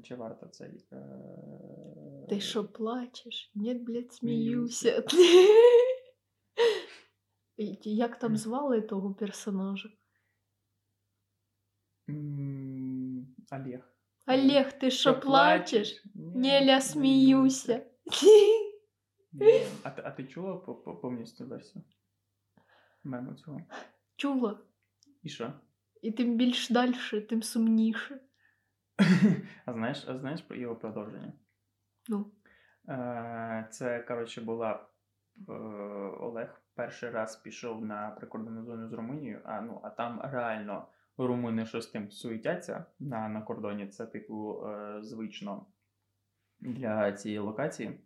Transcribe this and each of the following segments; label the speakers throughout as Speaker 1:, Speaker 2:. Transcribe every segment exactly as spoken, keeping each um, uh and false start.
Speaker 1: чи варто цей... Е...
Speaker 2: Ти що, плачеш? Ні, блядь, сміюся. Як там звали того персонажа?
Speaker 1: Олег.
Speaker 2: Олег, ти що, плачеш? Неля, сміюся.
Speaker 1: А, а ти чула повністю версію мему цього?
Speaker 2: Чула.
Speaker 1: І що?
Speaker 2: І тим більш дальше, тим сумніше.
Speaker 1: А знаєш, а знаєш про його продовження?
Speaker 2: Ну?
Speaker 1: Це, коротше, була... Олег перший раз пішов на прикордонну зону з Румунією, а, ну, а там реально румуни що з тим суетяться на, на кордоні. Це, типу, звично для цієї локації.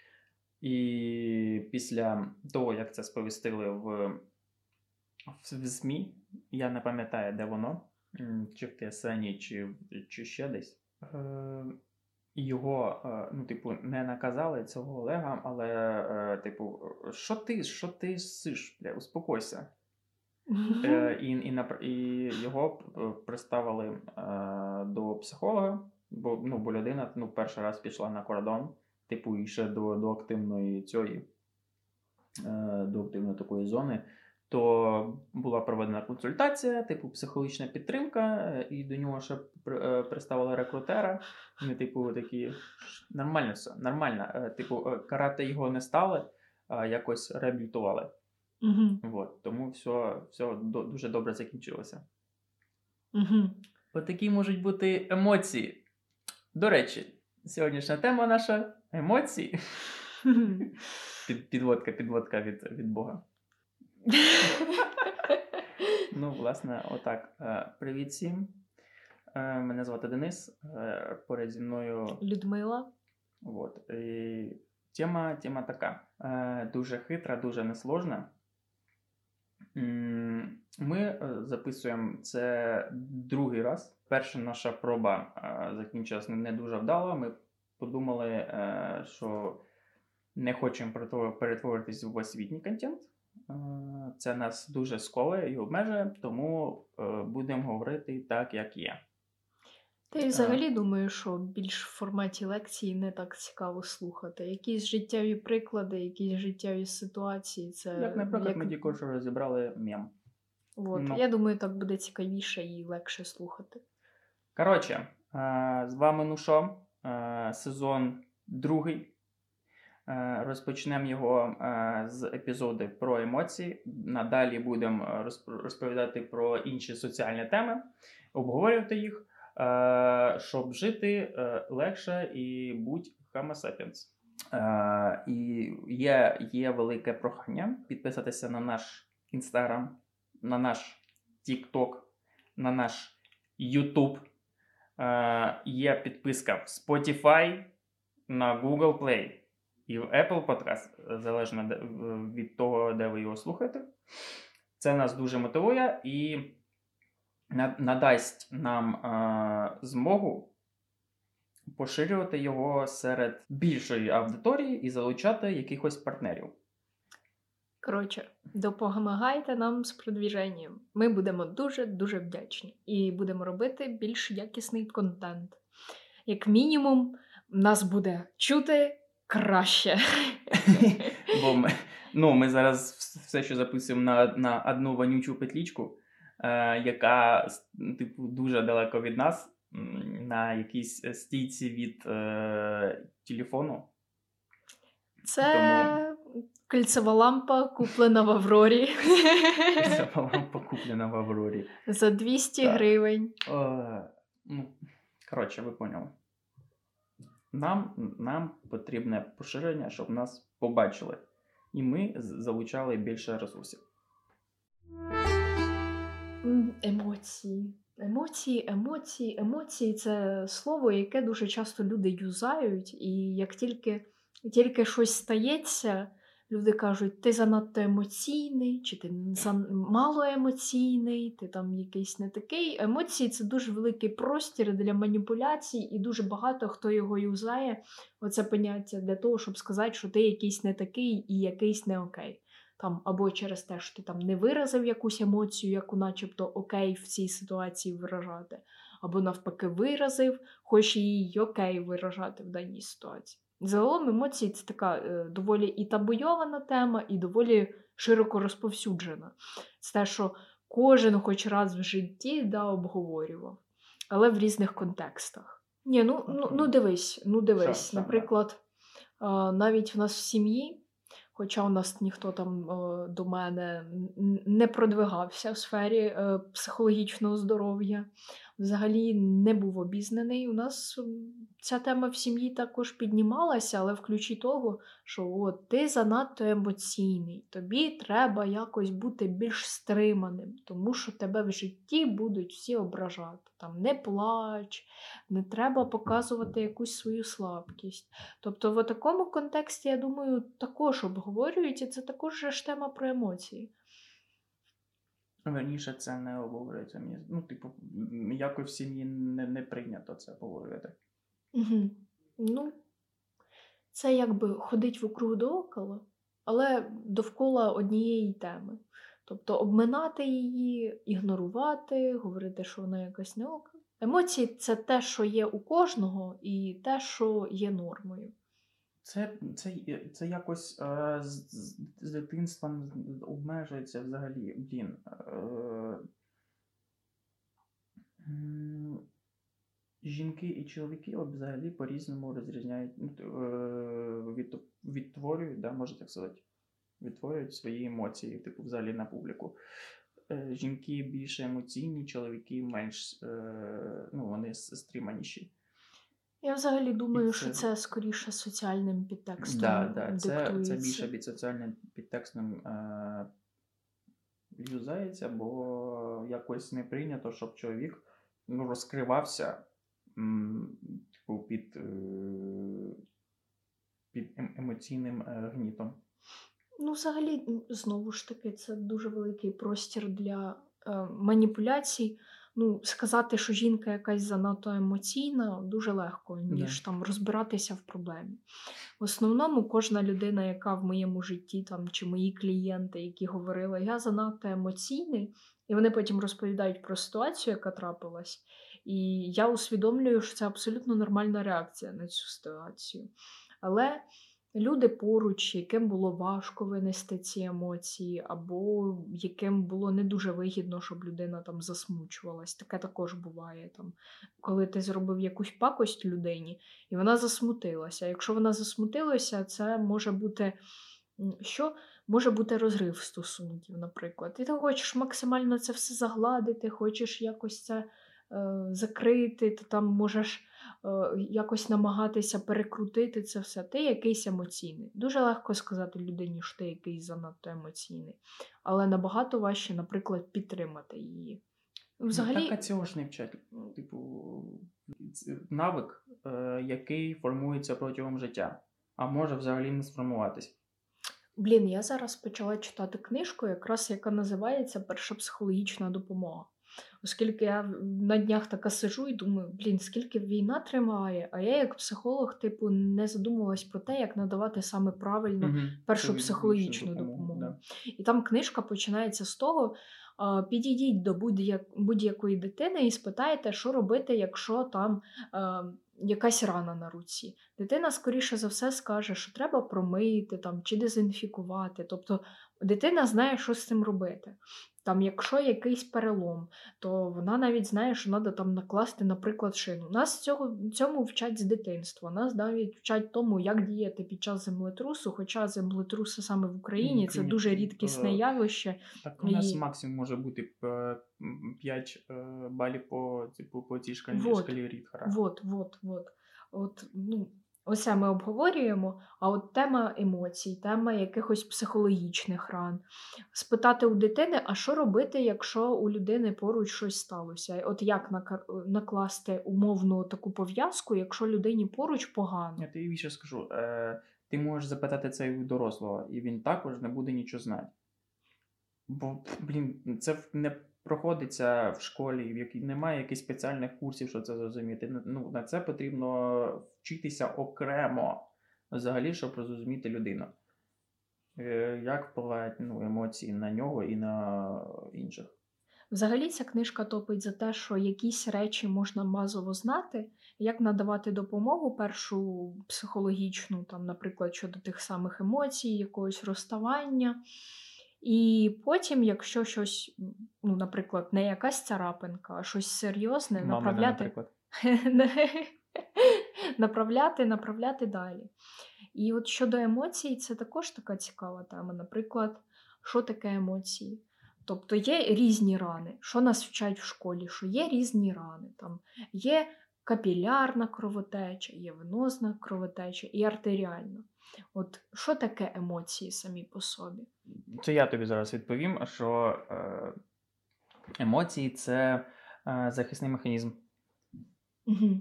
Speaker 1: І після того, як це сповістили в, в ЗМІ, я не пам'ятаю, де воно, чи в ТСН, чи, чи ще десь, його, ну, типу, не наказали цього Олега, але, типу, що ти, що ти сиш, бля, успокойся. Mm-hmm. І, і, і його приставили до психолога, бо, ну, бо людина, ну, перший раз пішла на кордон, типу, і ще до, до активної цієї, до активної такої зони, то була проведена консультація, типу, психологічна підтримка, і до нього ще приставили рекрутера. Вони, типу, такі, нормально все, нормально. Типу, карати його не стали, а якось реабілітували.
Speaker 2: Угу.
Speaker 1: Вот. Тому все, все дуже добре закінчилося.
Speaker 2: Угу.
Speaker 1: Отакі можуть бути емоції. До речі, сьогоднішня тема наша – емоції. Під, підводка, підводка від, від Бога. Ну, власне, отак. Привіт всім. Мене звати Денис. Поряд зі мною
Speaker 2: Людмила.
Speaker 1: Вот. І тема, тема така. Дуже хитра, дуже несложна. Ми записуємо це другий раз. Перша наша проба закінчилась не дуже вдало. Ми подумали, що не хочемо перетворитись в освітній контент. Це нас дуже сковує і обмежує, тому будемо говорити так, як є.
Speaker 2: Та й взагалі думаю, що більш в форматі лекції не так цікаво слухати. Якісь життєві приклади, якісь життєві ситуації. Це
Speaker 1: як, наприклад, як... ми тільки що розібрали мем.
Speaker 2: От. Ну. Я думаю, так буде цікавіше і легше слухати.
Speaker 1: Коротше, з вами ну що, сезон другий. Розпочнемо його з епізоду про емоції. Надалі будемо розповідати про інші соціальні теми, обговорювати їх, щоб жити легше і будь Homo sapiens. І є, є велике прохання підписатися на наш Instagram, на наш TikTok, на наш YouTube. Є підписка в Spotify, на Google Play. І в Apple Podcast, залежно від того, де ви його слухаєте. Це нас дуже мотивує і надасть нам е- змогу поширювати його серед більшої аудиторії і залучати якихось партнерів.
Speaker 2: Коротше, допомагайте нам з продвіженням. Ми будемо дуже-дуже вдячні. І будемо робити більш якісний контент. Як мінімум, нас буде чути краще.
Speaker 1: Бо ми, ну, ми зараз все, що записуємо на, на одну вонючу петлічку, е, яка, типу, дуже далеко від нас, на якійсь стійці від е, телефону.
Speaker 2: Це Тому... кільцева лампа, куплена в Аврорі.
Speaker 1: Кільцева лампа, куплена в Аврорі.
Speaker 2: За двісті гривень.
Speaker 1: Е, ну, коротше, ви поняли. Нам, нам потрібне поширення, щоб нас побачили. І ми залучали більше ресурсів.
Speaker 2: Емоції. Емоції, емоції, емоції – це слово, яке дуже часто люди юзають. І як тільки, тільки щось стається, люди кажуть, ти занадто емоційний, чи ти мало емоційний, ти там якийсь не такий. Емоції – це дуже великий простір для маніпуляцій, і дуже багато хто його юзає, оце поняття, для того, щоб сказати, що ти якийсь не такий і якийсь не окей. Там, або через те, що ти там не виразив якусь емоцію, яку начебто окей в цій ситуації виражати, або навпаки виразив, хоч і окей виражати в даній ситуації. Загалом емоції це така е, доволі і табуйована тема, і доволі широко розповсюджена. Це те, що кожен хоч раз в житті да, обговорював, але в різних контекстах. Ні, ну, ну, ну дивись, ну дивись,
Speaker 1: Що,
Speaker 2: наприклад, а, навіть в нас в сім'ї, хоча у нас ніхто там е, до мене н- не продвигався в сфері е, психологічного здоров'я, взагалі не був обізнаний. У нас м, ця тема в сім'ї також піднімалася, але в ключі того, що от, ти занадто емоційний, тобі треба якось бути більш стриманим, тому що тебе в житті будуть всі ображати. Там не плач, не треба показувати якусь свою слабкість. Тобто в такому контексті, я думаю, також обговорюють, і це також же ж тема про емоції.
Speaker 1: Верніше це не обговорюється. Мені- Ну, типу, м, якось в сім'ї не, не прийнято це обговорювати.
Speaker 2: Угу. Ну, це якби ходить вокруг доокола, але довкола однієї теми. Тобто обминати її, ігнорувати, говорити, що вона якась не ок. Емоції це те, що є у кожного, і те, що є нормою.
Speaker 1: Це, це, це якось е, з, з, з дитинства обмежується взагалі. Блін. Е, м, жінки і чоловіки от взагалі по-різному розрізняють, ну, т- е, від, відтворюють, да, можна так сказати, відтворюють свої емоції, типу, взагалі на публіку. Е, жінки більше емоційні, чоловіки менш, е, ну, вони с- стриманіші.
Speaker 2: Я взагалі думаю,
Speaker 1: це-
Speaker 2: що це скоріше соціальним підтекстом
Speaker 1: Да, да, це, це
Speaker 2: диктується.
Speaker 1: більше під соціальним підтекстом е, юзається, бо якось не прийнято, щоб чоловік, ну, розкривався, м, типу, під, е, під ем- емоційним е, гнітом.
Speaker 2: Ну, взагалі, м, знову ж таки, це дуже великий простір для е, маніпуляцій. Ну, сказати, що жінка якась занадто емоційна, дуже легко, ніж
Speaker 1: Да.
Speaker 2: там розбиратися в проблемі. В основному кожна людина, яка в моєму житті, там, чи мої клієнти, які говорили, я занадто емоційний, і вони потім розповідають про ситуацію, яка трапилась, і я усвідомлюю, що це абсолютно нормальна реакція на цю ситуацію. Але люди поруч, яким було важко винести ці емоції, або яким було не дуже вигідно, щоб людина там засмучувалась. Таке також буває. Там, коли ти зробив якусь пакость людині, і вона засмутилася. Якщо вона засмутилася, це може бути м, що? Може бути розрив стосунків, наприклад. І ти хочеш максимально це все загладити, хочеш якось це е, закрити, ти там можеш е, якось намагатися перекрутити це все. Ти якийсь емоційний. Дуже легко сказати людині, що ти якийсь занадто емоційний, але набагато важче, наприклад, підтримати її. Взагалі,
Speaker 1: Ну, так, а цього ж не вчать. Типу, ц- навик, е, який формується протягом життя, а може взагалі не сформуватись.
Speaker 2: блін, я зараз почала читати книжку, якраз яка називається Перша психологічна допомога. Оскільки я в- на днях така сижу і думаю, блін, скільки війна тримає, а я як психолог, типу, не задумувалась про те, як надавати саме правильно
Speaker 1: Мгм.
Speaker 2: першу
Speaker 1: Психологічну
Speaker 2: психологічну
Speaker 1: допомогу,
Speaker 2: допомогу.
Speaker 1: да.
Speaker 2: І там книжка починається з того, а, підійдіть до будь-як- будь-якої дитини і спитайте, що робити, якщо там а, якась рана на руці. Дитина, скоріше за все, скаже, що треба промити там, чи дезінфікувати. Тобто дитина знає, що з цим робити. Там, якщо якийсь перелом, то вона навіть знає, що треба там накласти, наприклад, шину. Нас цього, цьому вчать з дитинства. Нас навіть вчать тому, як діяти під час землетрусу, хоча землетруси саме в Україні це
Speaker 1: Україні,
Speaker 2: дуже
Speaker 1: е,
Speaker 2: рідкісне явище.
Speaker 1: Так у нас
Speaker 2: І-
Speaker 1: максимум може бути п'ять балів по, типу, по цій шкалі,
Speaker 2: Вот.
Speaker 1: шкалі Рітхара.
Speaker 2: Вот, вот, вот. От, ну, оце ми обговорюємо, а от тема емоцій, тема якихось психологічних ран. Спитати у дитини, а що робити, якщо у людини поруч щось сталося? От як нака- накласти умовну таку пов'язку, якщо людині поруч погано?
Speaker 1: Я тобі більше скажу, е, ти можеш запитати це і у дорослого, і він також не буде нічого знати. Бо, блін, це в- не проходиться в школі, в якій немає якихось спеціальних курсів, щоб це зрозуміти. Ну, на це потрібно вчитися окремо, взагалі, щоб зрозуміти людину. Е, Як впливають, ну, емоції на нього і на інших.
Speaker 2: Взагалі ця книжка топить за те, що якісь речі можна базово знати, як надавати допомогу першу психологічну, там, наприклад, щодо тих самих емоцій, якогось розставання. І потім, якщо щось, м, ну, наприклад, не якась царапинка, а щось серйозне,
Speaker 1: Мамина,
Speaker 2: направляти,
Speaker 1: наприклад.
Speaker 2: направляти, направляти далі. І от щодо емоцій, це також така цікава тема. Наприклад, що таке емоції? Тобто є різні рани, що нас вчать в школі, що є різні рани. Там є капілярна кровотеча, є венозна кровотеча і артеріальна. От що таке емоції самі по собі?
Speaker 1: Це я тобі зараз відповім, що е, емоції це е, захисний механізм.
Speaker 2: Угу.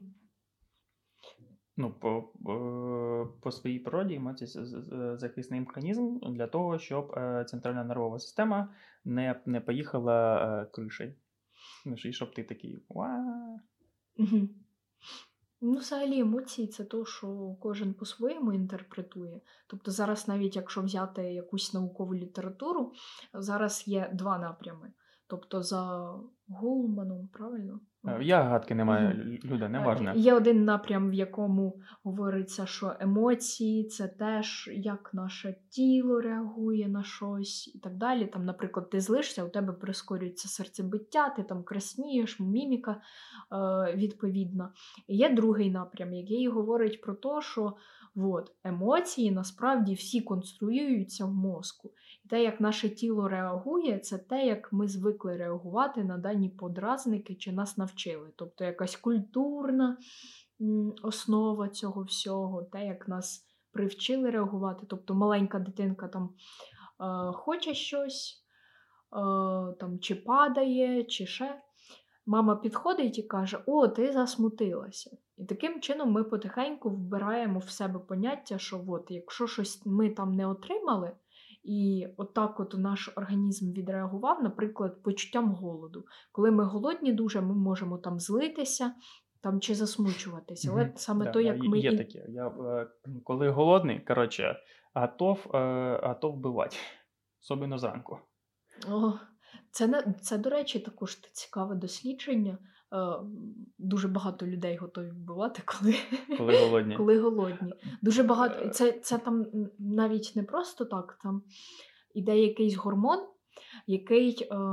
Speaker 1: Ну, по, е, по своїй природі емоції це з- з- захисний механізм для того, щоб е, центральна нервова система не, не поїхала е, кришею. Ну, і щоб ти такий «Уа».
Speaker 2: Угу. Ну, взагалі, емоції це то, що кожен по-своєму інтерпретує. Тобто зараз, навіть якщо взяти якусь наукову літературу, зараз є два напрями. Тобто за Голманом, правильно?
Speaker 1: Е, Я гадки не маю,
Speaker 2: Мгм.
Speaker 1: Лю- Люда, не
Speaker 2: Е,
Speaker 1: важне.
Speaker 2: Є один напрям, в якому говориться, що емоції це теж як наше тіло реагує на щось і так далі. Там, наприклад, ти злишся, у тебе прискорюється серцебиття, ти там краснієш, міміка е, відповідна. І є другий напрям, який говорить про те, що от, емоції насправді всі конструюються в мозку. І те, як наше тіло реагує, це те, як ми звикли реагувати на дані подразники чи нас навчили. Тобто якась культурна м, основа цього всього, те, як нас привчили реагувати. Тобто маленька дитинка там е, хоче щось, е, там, чи падає, чи ще. Мама підходить і каже: «О, ти засмутилася». І таким чином ми потихеньку вбираємо в себе поняття, що от, якщо щось ми там не отримали, і отак от наш організм відреагував, наприклад, почуттям голоду. Коли ми голодні дуже, ми можемо там злитися там, чи засмучуватися. Але
Speaker 1: Мгм.
Speaker 2: саме
Speaker 1: Да,
Speaker 2: то,
Speaker 1: да,
Speaker 2: як
Speaker 1: є
Speaker 2: ми...
Speaker 1: є
Speaker 2: і-
Speaker 1: таке. Я, е, коли голодний, коротше, готов, е, готов вбивати. Особливо зранку.
Speaker 2: О, це, не, це, до речі, також цікаве дослідження. Е, Дуже багато людей готові вбивати, коли,
Speaker 1: Коли голодні.
Speaker 2: коли голодні. Дуже багато.
Speaker 1: Е,
Speaker 2: Це, це там м, навіть не просто так, там іде якийсь гормон, який, е,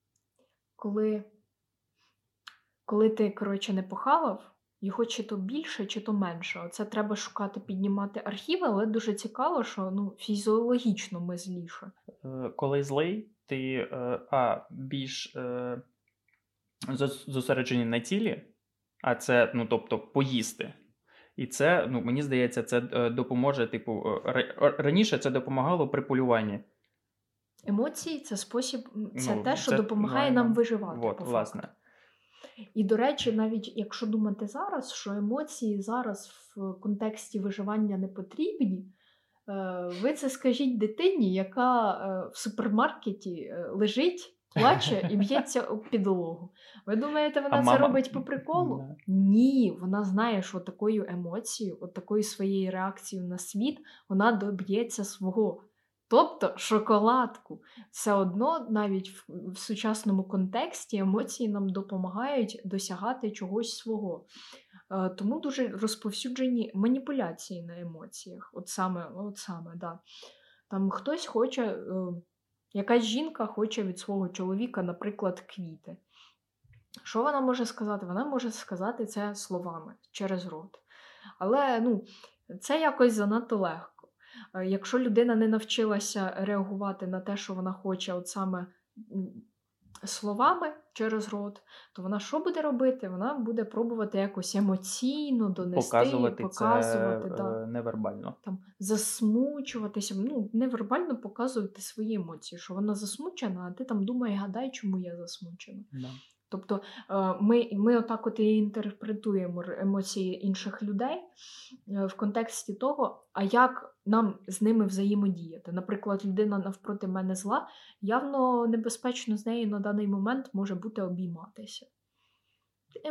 Speaker 2: коли, коли ти, коротше, не похавав, його чи то більше, чи то менше. Це треба шукати, піднімати архіви, але дуже цікаво, що ну, фізіологічно ми зліше.
Speaker 1: е, Коли злий, ти е, а, більш е, зос- зосереджений на тілі, а це, ну, тобто, поїсти. І це, ну, мені здається, це е, допоможе, типу, е, ра- раніше це допомагало при полюванні.
Speaker 2: Емоції це спосіб, м, це
Speaker 1: Ну,
Speaker 2: те, що
Speaker 1: це
Speaker 2: допомагає
Speaker 1: нормально.
Speaker 2: нам виживати.
Speaker 1: Вот,
Speaker 2: по
Speaker 1: власне.
Speaker 2: факту. І, до речі, навіть якщо думати зараз, що емоції зараз в контексті виживання не потрібні, е, ви це скажіть дитині, яка е, в супермаркеті е, лежить, плаче і б'ється об підлогу. Ви думаєте, вона
Speaker 1: А
Speaker 2: це
Speaker 1: мама-
Speaker 2: робить по приколу?
Speaker 1: Да.
Speaker 2: Ні, вона знає, що такою емоцією, от такою своєю реакцією на світ, вона доб'ється свого. Тобто шоколадку. Все одно навіть в, в сучасному контексті емоції нам допомагають досягати чогось свого. Е, тому дуже розповсюджені маніпуляції на емоціях. От саме, от саме, да. Там хтось хоче, е, якась жінка хоче від свого чоловіка, наприклад, квіти. Що вона може сказати? Вона може сказати це словами, через рот. Але ну, це якось занадто легко. Е, Якщо людина не навчилася реагувати на те, що вона хоче, от саме м, словами через рот, то вона що буде робити? Вона буде пробувати якось емоційно донести,
Speaker 1: Показувати
Speaker 2: показувати,
Speaker 1: це
Speaker 2: да.
Speaker 1: е, невербально.
Speaker 2: Там, засмучуватися, ну, невербально показувати свої емоції, що вона засмучена, а ти там думай, гадай, чому я засмучена.
Speaker 1: Да.
Speaker 2: Тобто е, ми, ми отак от і інтерпретуємо р- емоції інших людей е, в контексті того, а як нам з ними взаємодіяти. Наприклад, людина навпроти мене зла, явно небезпечно з нею на даний момент може бути обійматися.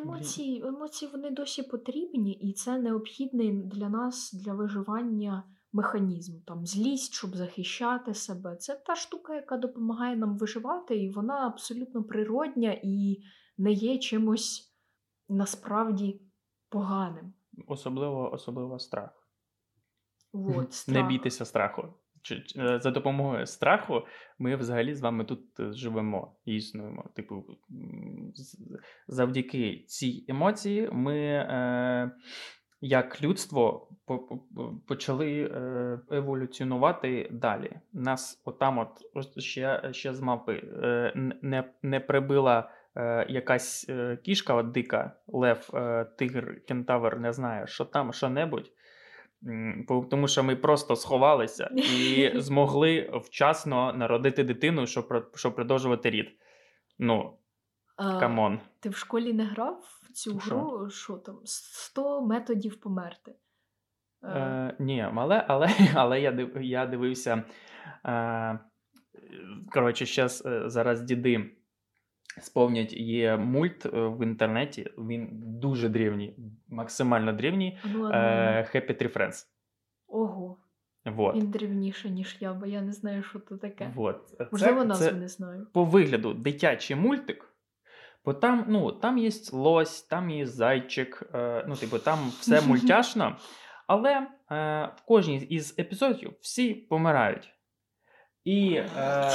Speaker 2: Емоції, емоції вони досі потрібні, і це необхідний для нас, для виживання механізм. Там злість, щоб захищати себе. Це та штука, яка допомагає нам виживати, і вона абсолютно природня і не є чимось насправді поганим.
Speaker 1: Особливо, особливо страх.
Speaker 2: Вот,
Speaker 1: Не
Speaker 2: страх.
Speaker 1: бійтеся страху. Чи- чи- е, За допомогою страху ми взагалі з вами тут е, живемо і існуємо. Типу, м, з- завдяки цій емоції ми, е, як людство, по- по- почали е, еволюціонувати далі. Нас отам, от ось ще, ще з мапи е, н- не, не прибила е, якась е, кішка, от дика, лев, е, тигр, кентавр, не знаю, що там, що-небудь. М, бо- Тому що ми просто сховалися і змогли вчасно народити дитину, щоб, про- щоб продовжувати рід. Ну,
Speaker 2: А,
Speaker 1: камон.
Speaker 2: ти в школі не грав в цю
Speaker 1: Що?
Speaker 2: гру, що там, сто методів померти? Е,
Speaker 1: Е, ні, але, але, але я, див, я дивився. Е, коротше, щас, е, зараз діди сповнять, є мульт е, в інтернеті. Він дуже древній, максимально древній.
Speaker 2: ану, ану, ану.
Speaker 1: Е, Happy Tree Friends.
Speaker 2: Ого,
Speaker 1: Вот.
Speaker 2: він древніший, ніж я, бо я не знаю, що це таке.
Speaker 1: Вот. Це,
Speaker 2: Можливо, назву
Speaker 1: це
Speaker 2: не знаю.
Speaker 1: по вигляду дитячий мультик. Бо там, ну, там є лось, там є зайчик, е, ну, типу, там все мультяшно, але е, в кожній із епізодів всі помирають. І, е,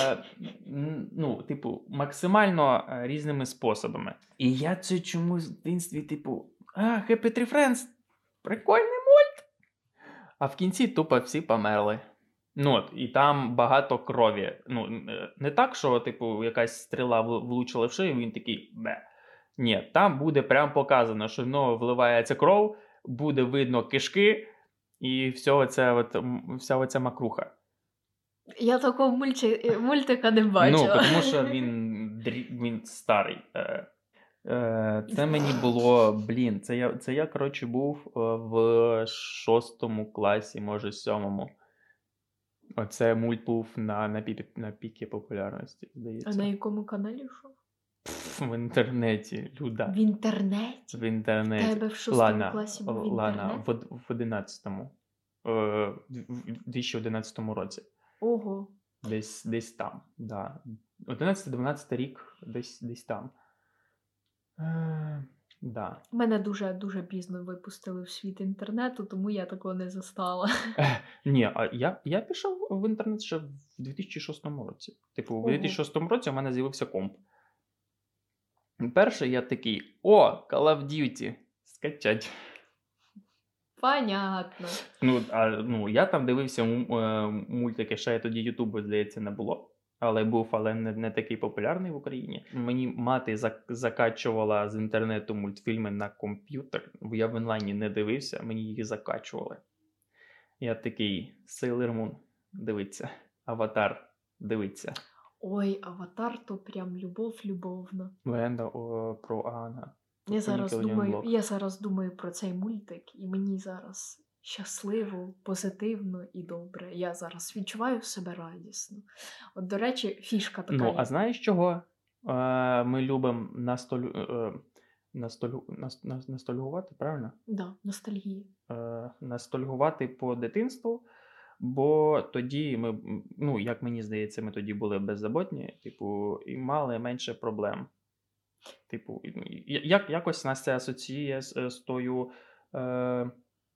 Speaker 1: н- ну, типу, максимально е, різними способами. І я це чомусь в дитинстві, типу, а, Happy Tree Friends, прикольний мульт. А в кінці тупо всі померли. Ну, от, і там багато крові. Ну, е, не так, що, типу, якась стріла в- влучила в шию, він такий бе. Ні, там буде прям показано, що в нього вливається кров, буде видно кишки, і все оце, от, м, вся оця макруха.
Speaker 2: Я такого мульти... мультика не
Speaker 1: Ну,
Speaker 2: бачила.
Speaker 1: тому що він, дрі- він старий. Е, е, Це мені було, блін, це я, це я, коротше, був е, в шостому класі, може, сьомому. Оце мульт був на, на, піки, на піки популярності,
Speaker 2: А
Speaker 1: здається.
Speaker 2: на якому каналі йшов?
Speaker 1: Пф, в інтернеті, Люда.
Speaker 2: В інтернеті?
Speaker 1: В
Speaker 2: В
Speaker 1: інтернеті.
Speaker 2: тебе в шостому
Speaker 1: Лана,
Speaker 2: класі був
Speaker 1: Лана,
Speaker 2: інтернет?
Speaker 1: в, в одинадцятому. Е, в дві тисячі одинадцятому році.
Speaker 2: Ого.
Speaker 1: Десь, десь там, да. одинадцятий-дванадцятий рік, десь, десь там. Е, да.
Speaker 2: Мене дуже-дуже пізно випустили в світ інтернету, тому я такого не застала.
Speaker 1: Е, ні, а я, я пішов в інтернет ще в дві тисячі шостому році. Типу, в
Speaker 2: Ого.
Speaker 1: дві тисячі шостому році у мене з'явився комп. Перший я такий: о, Call of Duty, скачать.
Speaker 2: Понятно.
Speaker 1: Ну, а, ну, я там дивився м- е, мультики, ще тоді Ютубу, здається, не було. Але був, але не, не такий популярний в Україні. Мені мати зак- закачувала з інтернету мультфільми на комп'ютер. бо Я в онлайні не дивився, мені їх закачували. Я такий: Sailor Moon, дивиться. Аватар, дивиться.
Speaker 2: Ой, Аватар то прям любов любовна.
Speaker 1: Легенда о, про Аанга.
Speaker 2: Я зараз
Speaker 1: Nickelodeon
Speaker 2: думаю,
Speaker 1: Block.
Speaker 2: я зараз думаю про цей мультик, і мені зараз щасливо, позитивно і добре. Я зараз відчуваю себе радісно. От, до речі, фішка така
Speaker 1: Ну,
Speaker 2: є.
Speaker 1: а знаєш чого? Е, ми любимо настолю, е, настолю, нас, нас, настольгувати, правильно?
Speaker 2: Да, ностальгія.
Speaker 1: Е, Настольгувати по дитинству, бо тоді ми, м, ну, як мені здається, ми тоді були беззаботні, типу, і мали менше проблем. Типу, і- ну, і- як, якось нас це асоціює з, з тою. Е,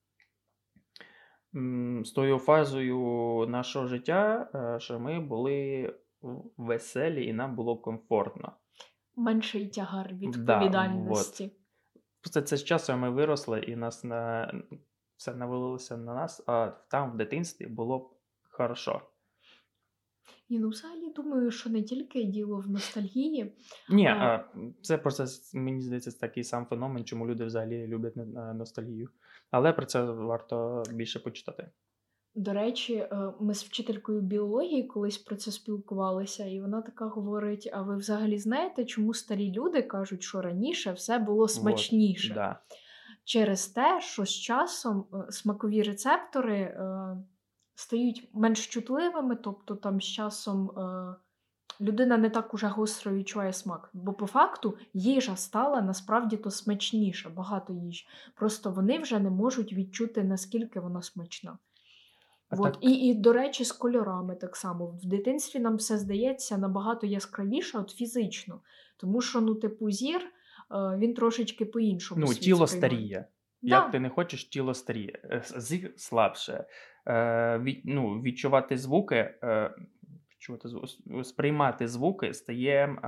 Speaker 1: м, з тою фазою нашого життя, е, що ми були в- веселі і нам було комфортно.
Speaker 2: Менший тягар
Speaker 1: Да,
Speaker 2: відповідальності.
Speaker 1: Просто це з часом ми виросли і нас на все навалилося на нас, а там в дитинстві було б хорошо.
Speaker 2: І ну, взагалі думаю, що не тільки діло в ностальгії.
Speaker 1: Ні,
Speaker 2: А.
Speaker 1: а, це просто с- мені здається, це такий сам феномен, чому люди взагалі люблять на- на- ностальгію. Але про це варто більше почитати.
Speaker 2: До речі, е, ми з вчителькою біології колись про це спілкувалися, і вона така говорить: а ви взагалі знаєте, чому старі люди кажуть, що раніше все було смачніше?
Speaker 1: Вот, да.
Speaker 2: Через те, що з часом е, смакові рецептори е, стають менш чутливими, тобто там з часом е, людина не так уже гостро відчуває смак. Бо по факту їжа стала насправді то смачніша, багато їжі. Просто вони вже не можуть відчути, наскільки вона смачна.
Speaker 1: А
Speaker 2: Вот.
Speaker 1: так,
Speaker 2: І, і, до речі, з кольорами так само. В дитинстві нам все здається набагато яскравіше, от фізично. Тому що, ну, типу, зір, е, він трошечки по-іншому
Speaker 1: ну,
Speaker 2: світ
Speaker 1: тіло
Speaker 2: сприймає.
Speaker 1: старіє. Як ти
Speaker 2: Да,
Speaker 1: не хочеш, тіло старіє. Е, с- Зір слабше. Е, від, ну, відчувати звуки, е, відчувати, зву- с- сприймати звуки стає е,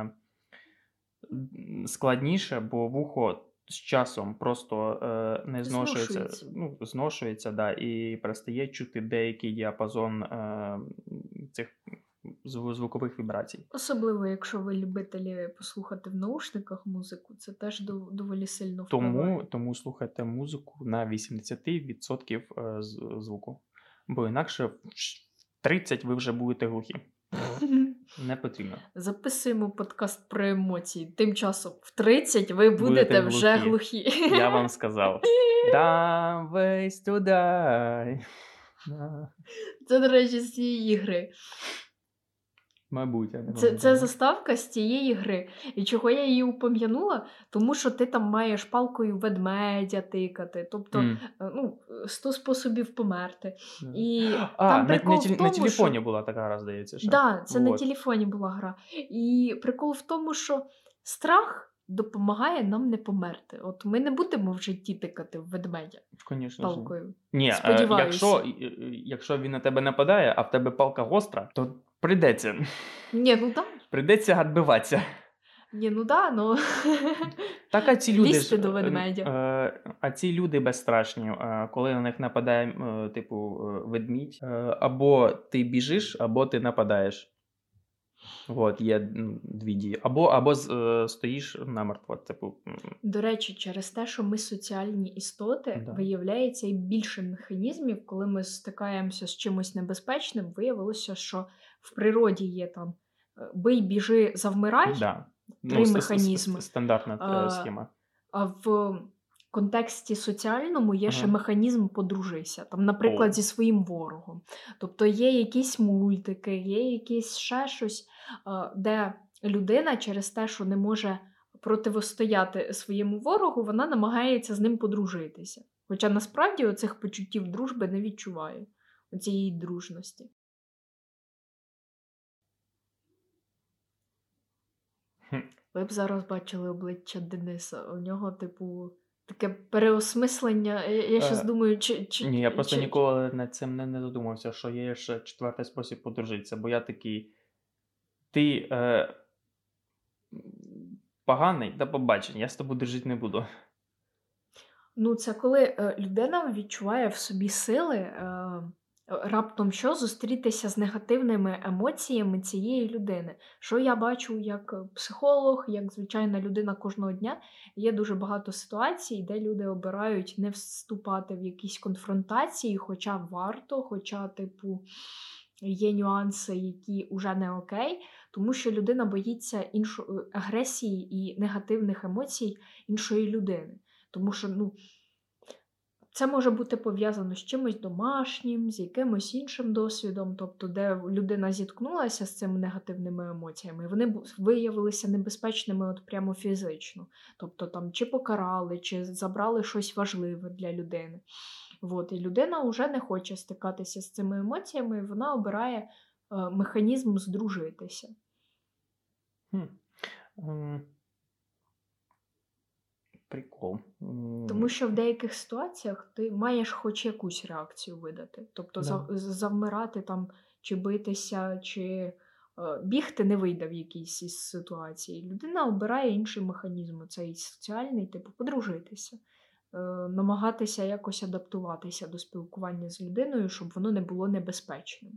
Speaker 1: м, складніше, бо вухо з часом просто е, не зношується,
Speaker 2: зношується.
Speaker 1: ну, зношується, да, і перестає чути деякий діапазон е, цих зву- звукових вібрацій.
Speaker 2: Особливо, якщо ви любителі послухати в наушниках музику, це теж дов- доволі сильно
Speaker 1: Тому,
Speaker 2: впливає.
Speaker 1: тому слухайте музику на вісімдесят відсотків е, з- звуку. Бо інакше в тридцять ви вже будете глухі. Не потрібно.
Speaker 2: Записуємо подкаст про емоції. Тим часом в тридцять ви будете,
Speaker 1: Будете
Speaker 2: вже
Speaker 1: глухі.
Speaker 2: глухі.
Speaker 1: Я вам сказав. Down ways to die. Да.
Speaker 2: Це, до речі, з цієї гри.
Speaker 1: Мабуть, я не
Speaker 2: Це, це
Speaker 1: пам'ятаю.
Speaker 2: заставка з цієї гри. І чого я її упом'янула? Тому що ти там маєш палкою ведмедя тикати. Тобто,
Speaker 1: М.
Speaker 2: е, ну, сто способів померти.
Speaker 1: Да.
Speaker 2: І
Speaker 1: А,
Speaker 2: там
Speaker 1: на,
Speaker 2: прикол
Speaker 1: на,
Speaker 2: в
Speaker 1: теле- на
Speaker 2: тому,
Speaker 1: телефоні
Speaker 2: що...
Speaker 1: була така гра, здається, що.
Speaker 2: Да, це на
Speaker 1: Вот.
Speaker 2: телефоні була гра. І прикол в тому, що страх допомагає нам не померти. От ми не будемо в житті тикати в ведмедя
Speaker 1: Звісно ж.
Speaker 2: палкою.
Speaker 1: Ні, е,
Speaker 2: Сподіваюся.
Speaker 1: якщо, е, е, якщо він на тебе нападає, а в тебе палка гостра, то прийдеться.
Speaker 2: Ні, ну так.
Speaker 1: Прийдеться відбиватися.
Speaker 2: Ні, ну да, ну.
Speaker 1: Так, а ці люди
Speaker 2: Лізти
Speaker 1: ж,
Speaker 2: до
Speaker 1: е,
Speaker 2: ведмедя.
Speaker 1: е, а ці люди безстрашні, е, коли на них нападає, е, типу, е, ведмідь, е, або ти біжиш, або ти нападаєш. От, є м, дві дії. Або, або з- е, стоїш намертво. Типу, м,
Speaker 2: До речі, через те, що ми соціальні істоти,
Speaker 1: Да.
Speaker 2: виявляється і більше механізмів, коли ми стикаємося з чимось небезпечним, виявилося, що в природі є там е, бий, біжи, завмирай,
Speaker 1: да.
Speaker 2: три
Speaker 1: с- с- с-
Speaker 2: механізми.
Speaker 1: Стандартна е,
Speaker 2: А,
Speaker 1: схема.
Speaker 2: А в контексті соціальному є ще
Speaker 1: Ага.
Speaker 2: механізм подружися. Там, наприклад,
Speaker 1: О.
Speaker 2: зі своїм ворогом. Тобто є якісь мультики, є якісь ще щось, а, де людина через те, що не може противостояти своєму ворогу, вона намагається з ним подружитися. Хоча насправді оцих почуттів дружби не відчуває, оцієї дружності.
Speaker 1: Хм.
Speaker 2: Ви б зараз бачили обличчя Дениса. У нього, типу, таке переосмислення. Я, я щас
Speaker 1: Е,
Speaker 2: думаю, чи, чи,
Speaker 1: Ні, я просто
Speaker 2: чи,
Speaker 1: ніколи над цим не, не задумався, що є ще четвертий спосіб подружитися, бо я такий. Ти е, м, поганий, до побачення, я з тобою дружити не буду.
Speaker 2: Ну, це коли е, людина відчуває в собі сили е, раптом що зустрітися з негативними емоціями цієї людини. Що я бачу як психолог, як звичайна людина кожного дня, є дуже багато ситуацій, де люди обирають не вступати в якісь конфронтації, хоча варто, хоча, типу, є нюанси, які вже не окей, тому що людина боїться іншої агресії і негативних емоцій іншої людини. Тому що, ну, це може бути пов'язано з чимось домашнім, з якимось іншим досвідом, тобто, де людина зіткнулася з цими негативними емоціями, і вони бу- виявилися небезпечними от прямо фізично. Тобто там чи покарали, чи забрали щось важливе для людини. От, і людина вже не хоче стикатися з цими емоціями, і вона обирає е, механізм здружитися.
Speaker 1: Хм. Ем, Прикол. М,
Speaker 2: Тому що в деяких ситуаціях ти маєш хоч якусь реакцію видати. Тобто
Speaker 1: Да.
Speaker 2: зав- з- завмирати там, чи битися, чи е, бігти не вийде в якійсь із ситуацій. Людина обирає інший механізм, цей соціальний, типу подружитися, е, намагатися якось адаптуватися до спілкування з людиною, щоб воно не було небезпечним.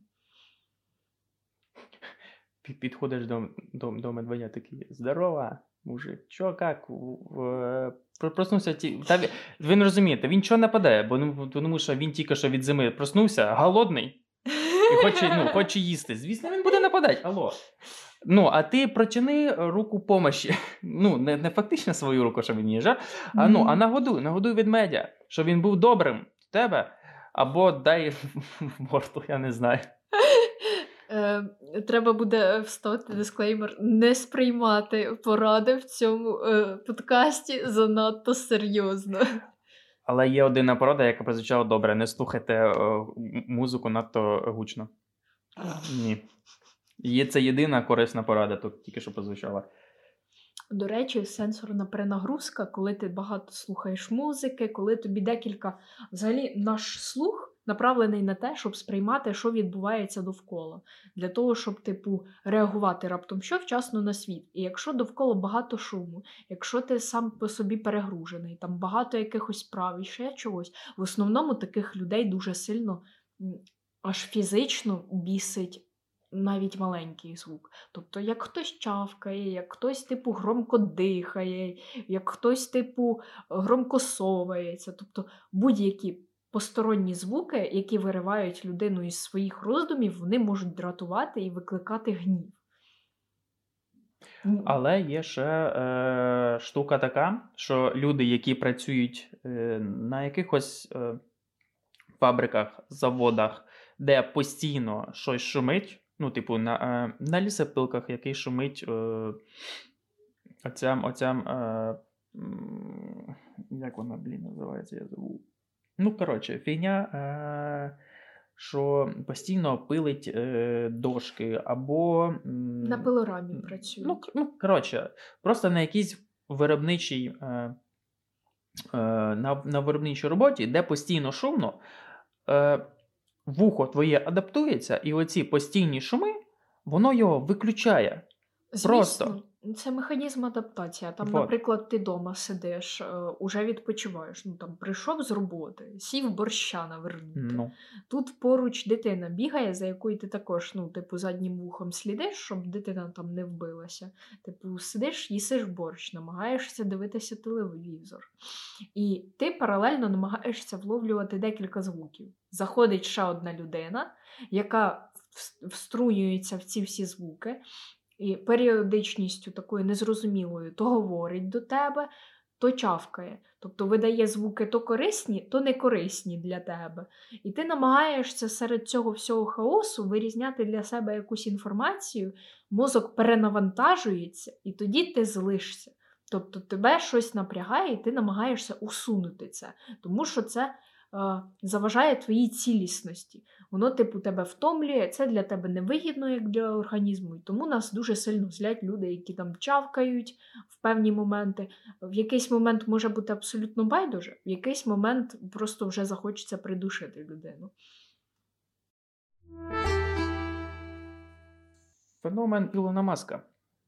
Speaker 1: Пі- Підходиш до, до, до медведя такий, здорова, мужик, чо, як? В- в- про- Проснувся, ті... Та, ві- ви не розумієте, він чого нападає, бо ну, тому що він тільки що від зими проснувся, голодний, і хоче, ну, хоче їсти. Звісно, він буде нападати, алло. Ну, а ти протяни руку помощі. Ну, не, не фактично свою руку, що він їжа, а, ну, а нагодуй, нагодуй ведмедя, щоб він був добрим до тебе, або дай в морду, я не знаю.
Speaker 2: Е, треба буде вставити дисклеймер, не сприймати поради в цьому е, подкасті занадто серйозно.
Speaker 1: Але є одна порада, яка прозвучала добре. Не слухайте е, м- музику надто гучно. Ні. Є це єдина корисна порада, тут тільки що прозвучала.
Speaker 2: До речі, сенсорна перенагрузка, коли ти багато слухаєш музики, коли тобі декілька. Взагалі, наш слух направлений на те, щоб сприймати, що відбувається довкола. Для того, щоб, типу, реагувати раптом що вчасно на світ. І якщо довкола багато шуму, якщо ти сам по собі перегружений, там багато якихось справ і ще чогось, в основному таких людей дуже сильно м, аж фізично бісить навіть маленький звук. Тобто, як хтось чавкає, як хтось, типу, громко дихає, як хтось, типу, громко совається. Тобто будь-які посторонні звуки, які виривають людину із своїх роздумів, вони можуть дратувати і викликати гнів. М,
Speaker 1: Але є ще е, штука така, що люди, які працюють е, на якихось е, фабриках, заводах, де постійно щось шумить, ну, типу, на, е, на лісопилках, який шумить е, оця, оця е, м, як вона, блін, називається, я забув. Ну, коротше, фігня, е, що постійно пилить е, дошки, або. м,
Speaker 2: На пилорамі
Speaker 1: м, Ну,
Speaker 2: працюють.
Speaker 1: к- ну, коротше, просто на якійсь виробничій, е, е, на, на виробничій роботі, де постійно шумно, е, вухо твоє адаптується, і оці постійні шуми, воно його виключає. Просто.
Speaker 2: Звісно, це механізм адаптації. Там,
Speaker 1: Вот.
Speaker 2: наприклад, ти дома сидиш, е, уже відпочиваєш. Ну там прийшов з роботи, сів борща навернути.
Speaker 1: Ну,
Speaker 2: Тут поруч дитина бігає, за якою ти також, ну, типу, заднім вухом слідиш, щоб дитина там не вбилася. Типу, сидиш, їсиш борщ, намагаєшся дивитися телевізор. І ти паралельно намагаєшся вловлювати декілька звуків. Заходить ще одна людина, яка вс- вструюється в ці всі звуки, і періодичністю такою незрозумілою то говорить до тебе, то чавкає. Тобто видає звуки то корисні, то не корисні для тебе. І ти намагаєшся серед цього всього хаосу вирізняти для себе якусь інформацію, мозок перенавантажується, і тоді ти злишся. Тобто тебе щось напрягає, і ти намагаєшся усунути це, тому що це е, заважає твоїй цілісності. Воно, типу, тебе втомлює, це для тебе невигідно, як для організму. І тому нас дуже сильно злять люди, які там чавкають в певні моменти. В якийсь момент може бути абсолютно байдуже, в якийсь момент просто вже захочеться придушити людину.
Speaker 1: феномен Ілона Маска.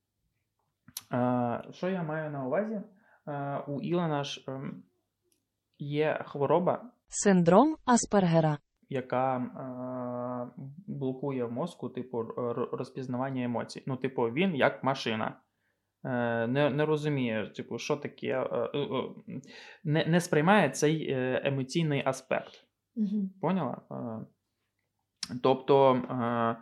Speaker 1: Е, що я маю на увазі? Е, у Ілона ж ем, є хвороба,
Speaker 3: Синдром Аспергера.
Speaker 1: яка е, блокує в мозку, типу, р- розпізнавання емоцій. Ну, типу, він як машина. Е, не, не розуміє, типу, що таке, е, е, е, не, не сприймає цей е, емоційний аспект.
Speaker 2: Угу.
Speaker 1: Поняла? Е, тобто е,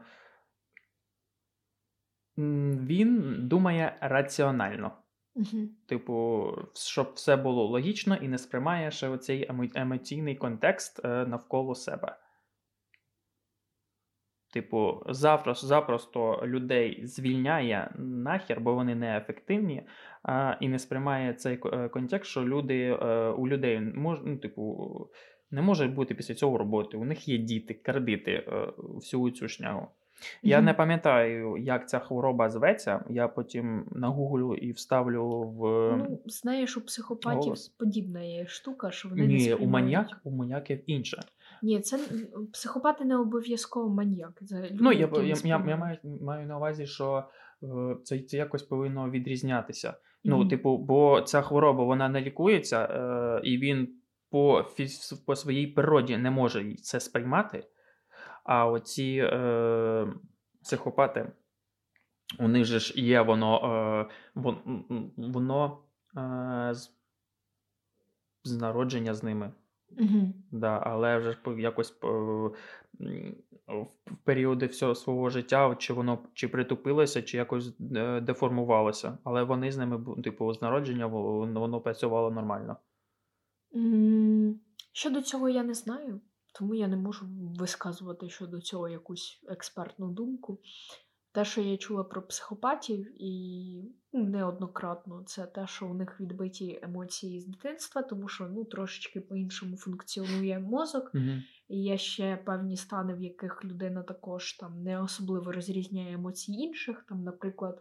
Speaker 1: м, він думає раціонально.
Speaker 2: Угу.
Speaker 1: Типу, щоб все було логічно і не сприймає ще оцей емо- емоційний контекст е, навколо себе. Типу, запросто, запросто людей звільняє нахер, бо вони неефективні, а, і не сприймає цей ко- е, контекст, що люди, е, у людей мож, ну, типу, не може бути після цього роботи. У них є діти, кредити, е, всю цю шнягу. Я не
Speaker 2: Мгм.
Speaker 1: пам'ятаю, як ця хвороба зветься. Я потім нагуглю і вставлю в
Speaker 2: Ну, знаєш, у психопатів
Speaker 1: голос.
Speaker 2: подібна є штука, що вони не
Speaker 1: Ні, у
Speaker 2: сприймають.
Speaker 1: маньяк, у маньяків інше.
Speaker 2: Ні, це н- психопати не обов'язково маньяк. Це люди,
Speaker 1: Ну, я,
Speaker 2: які
Speaker 1: я,
Speaker 2: не
Speaker 1: я, я
Speaker 2: сприймають.
Speaker 1: маю, маю на увазі, що е, це, це якось повинно відрізнятися. Ну,
Speaker 2: Мгм.
Speaker 1: типу, бо ця хвороба вона не лікується, е, і він по, фіз, по своїй природі не може це сприймати. А оці е, психопати, у них же ж є воно, е, вон, м, м, воно е, з, з народження з ними.
Speaker 2: Мгм.
Speaker 1: Да, але вже ж по- якось по, м, в в періоди всього свого життя, чи воно чи притупилося, чи якось е, деформувалося. Але вони з ними, бу- типу, з народження во- воно працювало нормально.
Speaker 2: М, Щодо цього я не знаю, тому я не можу висказувати щодо цього якусь експертну думку. те, що я чула про психопатів, і ну, неоднократно, це те, що у них відбиті емоції з дитинства, тому що ну, трошечки по-іншому функціонує мозок.
Speaker 1: Угу.
Speaker 2: І є ще певні стани, в яких людина також там не особливо розрізняє емоції інших. Там, наприклад,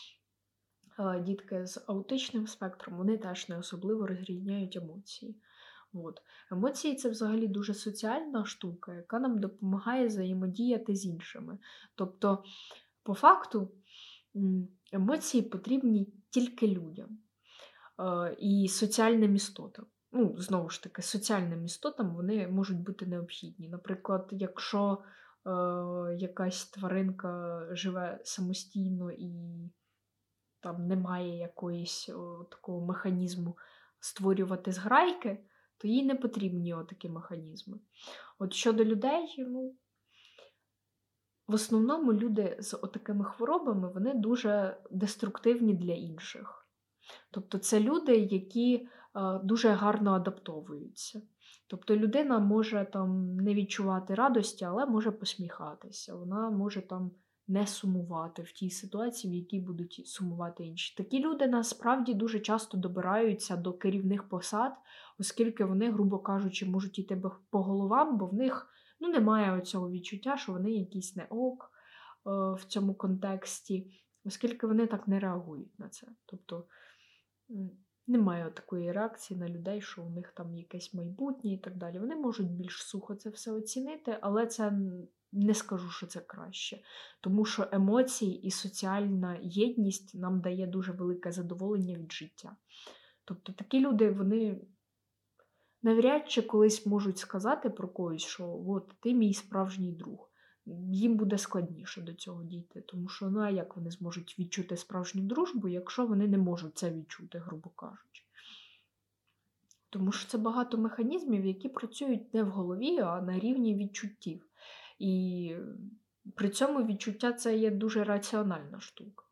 Speaker 2: е, дітки з аутичним спектром, вони теж не особливо розрізняють емоції. От. Емоції – це взагалі дуже соціальна штука, яка нам допомагає взаємодіяти з іншими. Тобто, по факту, м, емоції потрібні тільки людям е, і соціальним істотам. Ну, знову ж таки, соціальним істотам вони можуть бути необхідні. Наприклад, якщо е, якась тваринка живе самостійно і там немає якоїсь о, такого механізму створювати зграйки, то їй не потрібні отакі механізми. От щодо людей, ну, в основному люди з отакими хворобами, вони дуже деструктивні для інших. Тобто це люди, які е, дуже гарно адаптовуються. Тобто людина може там не відчувати радості, але може посміхатися. Вона може там не сумувати в тій ситуації, в якій будуть сумувати інші. Такі люди насправді дуже часто добираються до керівних посад, оскільки вони, грубо кажучи, можуть йти по головам, бо в них ну, немає цього відчуття, що вони якісь не ок е, в цьому контексті, оскільки вони так не реагують на це. Тобто немає такої реакції на людей, що у них там якесь майбутнє і так далі. Вони можуть більш сухо це все оцінити, але це не скажу, що це краще. Тому що емоції і соціальна єдність нам дає дуже велике задоволення від життя. Тобто такі люди, вони навряд чи колись можуть сказати про когось, що от ти мій справжній друг. Їм буде складніше до цього дійти, тому що, ну а як вони зможуть відчути справжню дружбу, якщо вони не можуть це відчути, грубо кажучи. Тому що це багато механізмів, які працюють не в голові, а на рівні відчуттів. І при цьому відчуття це є дуже раціональна штука.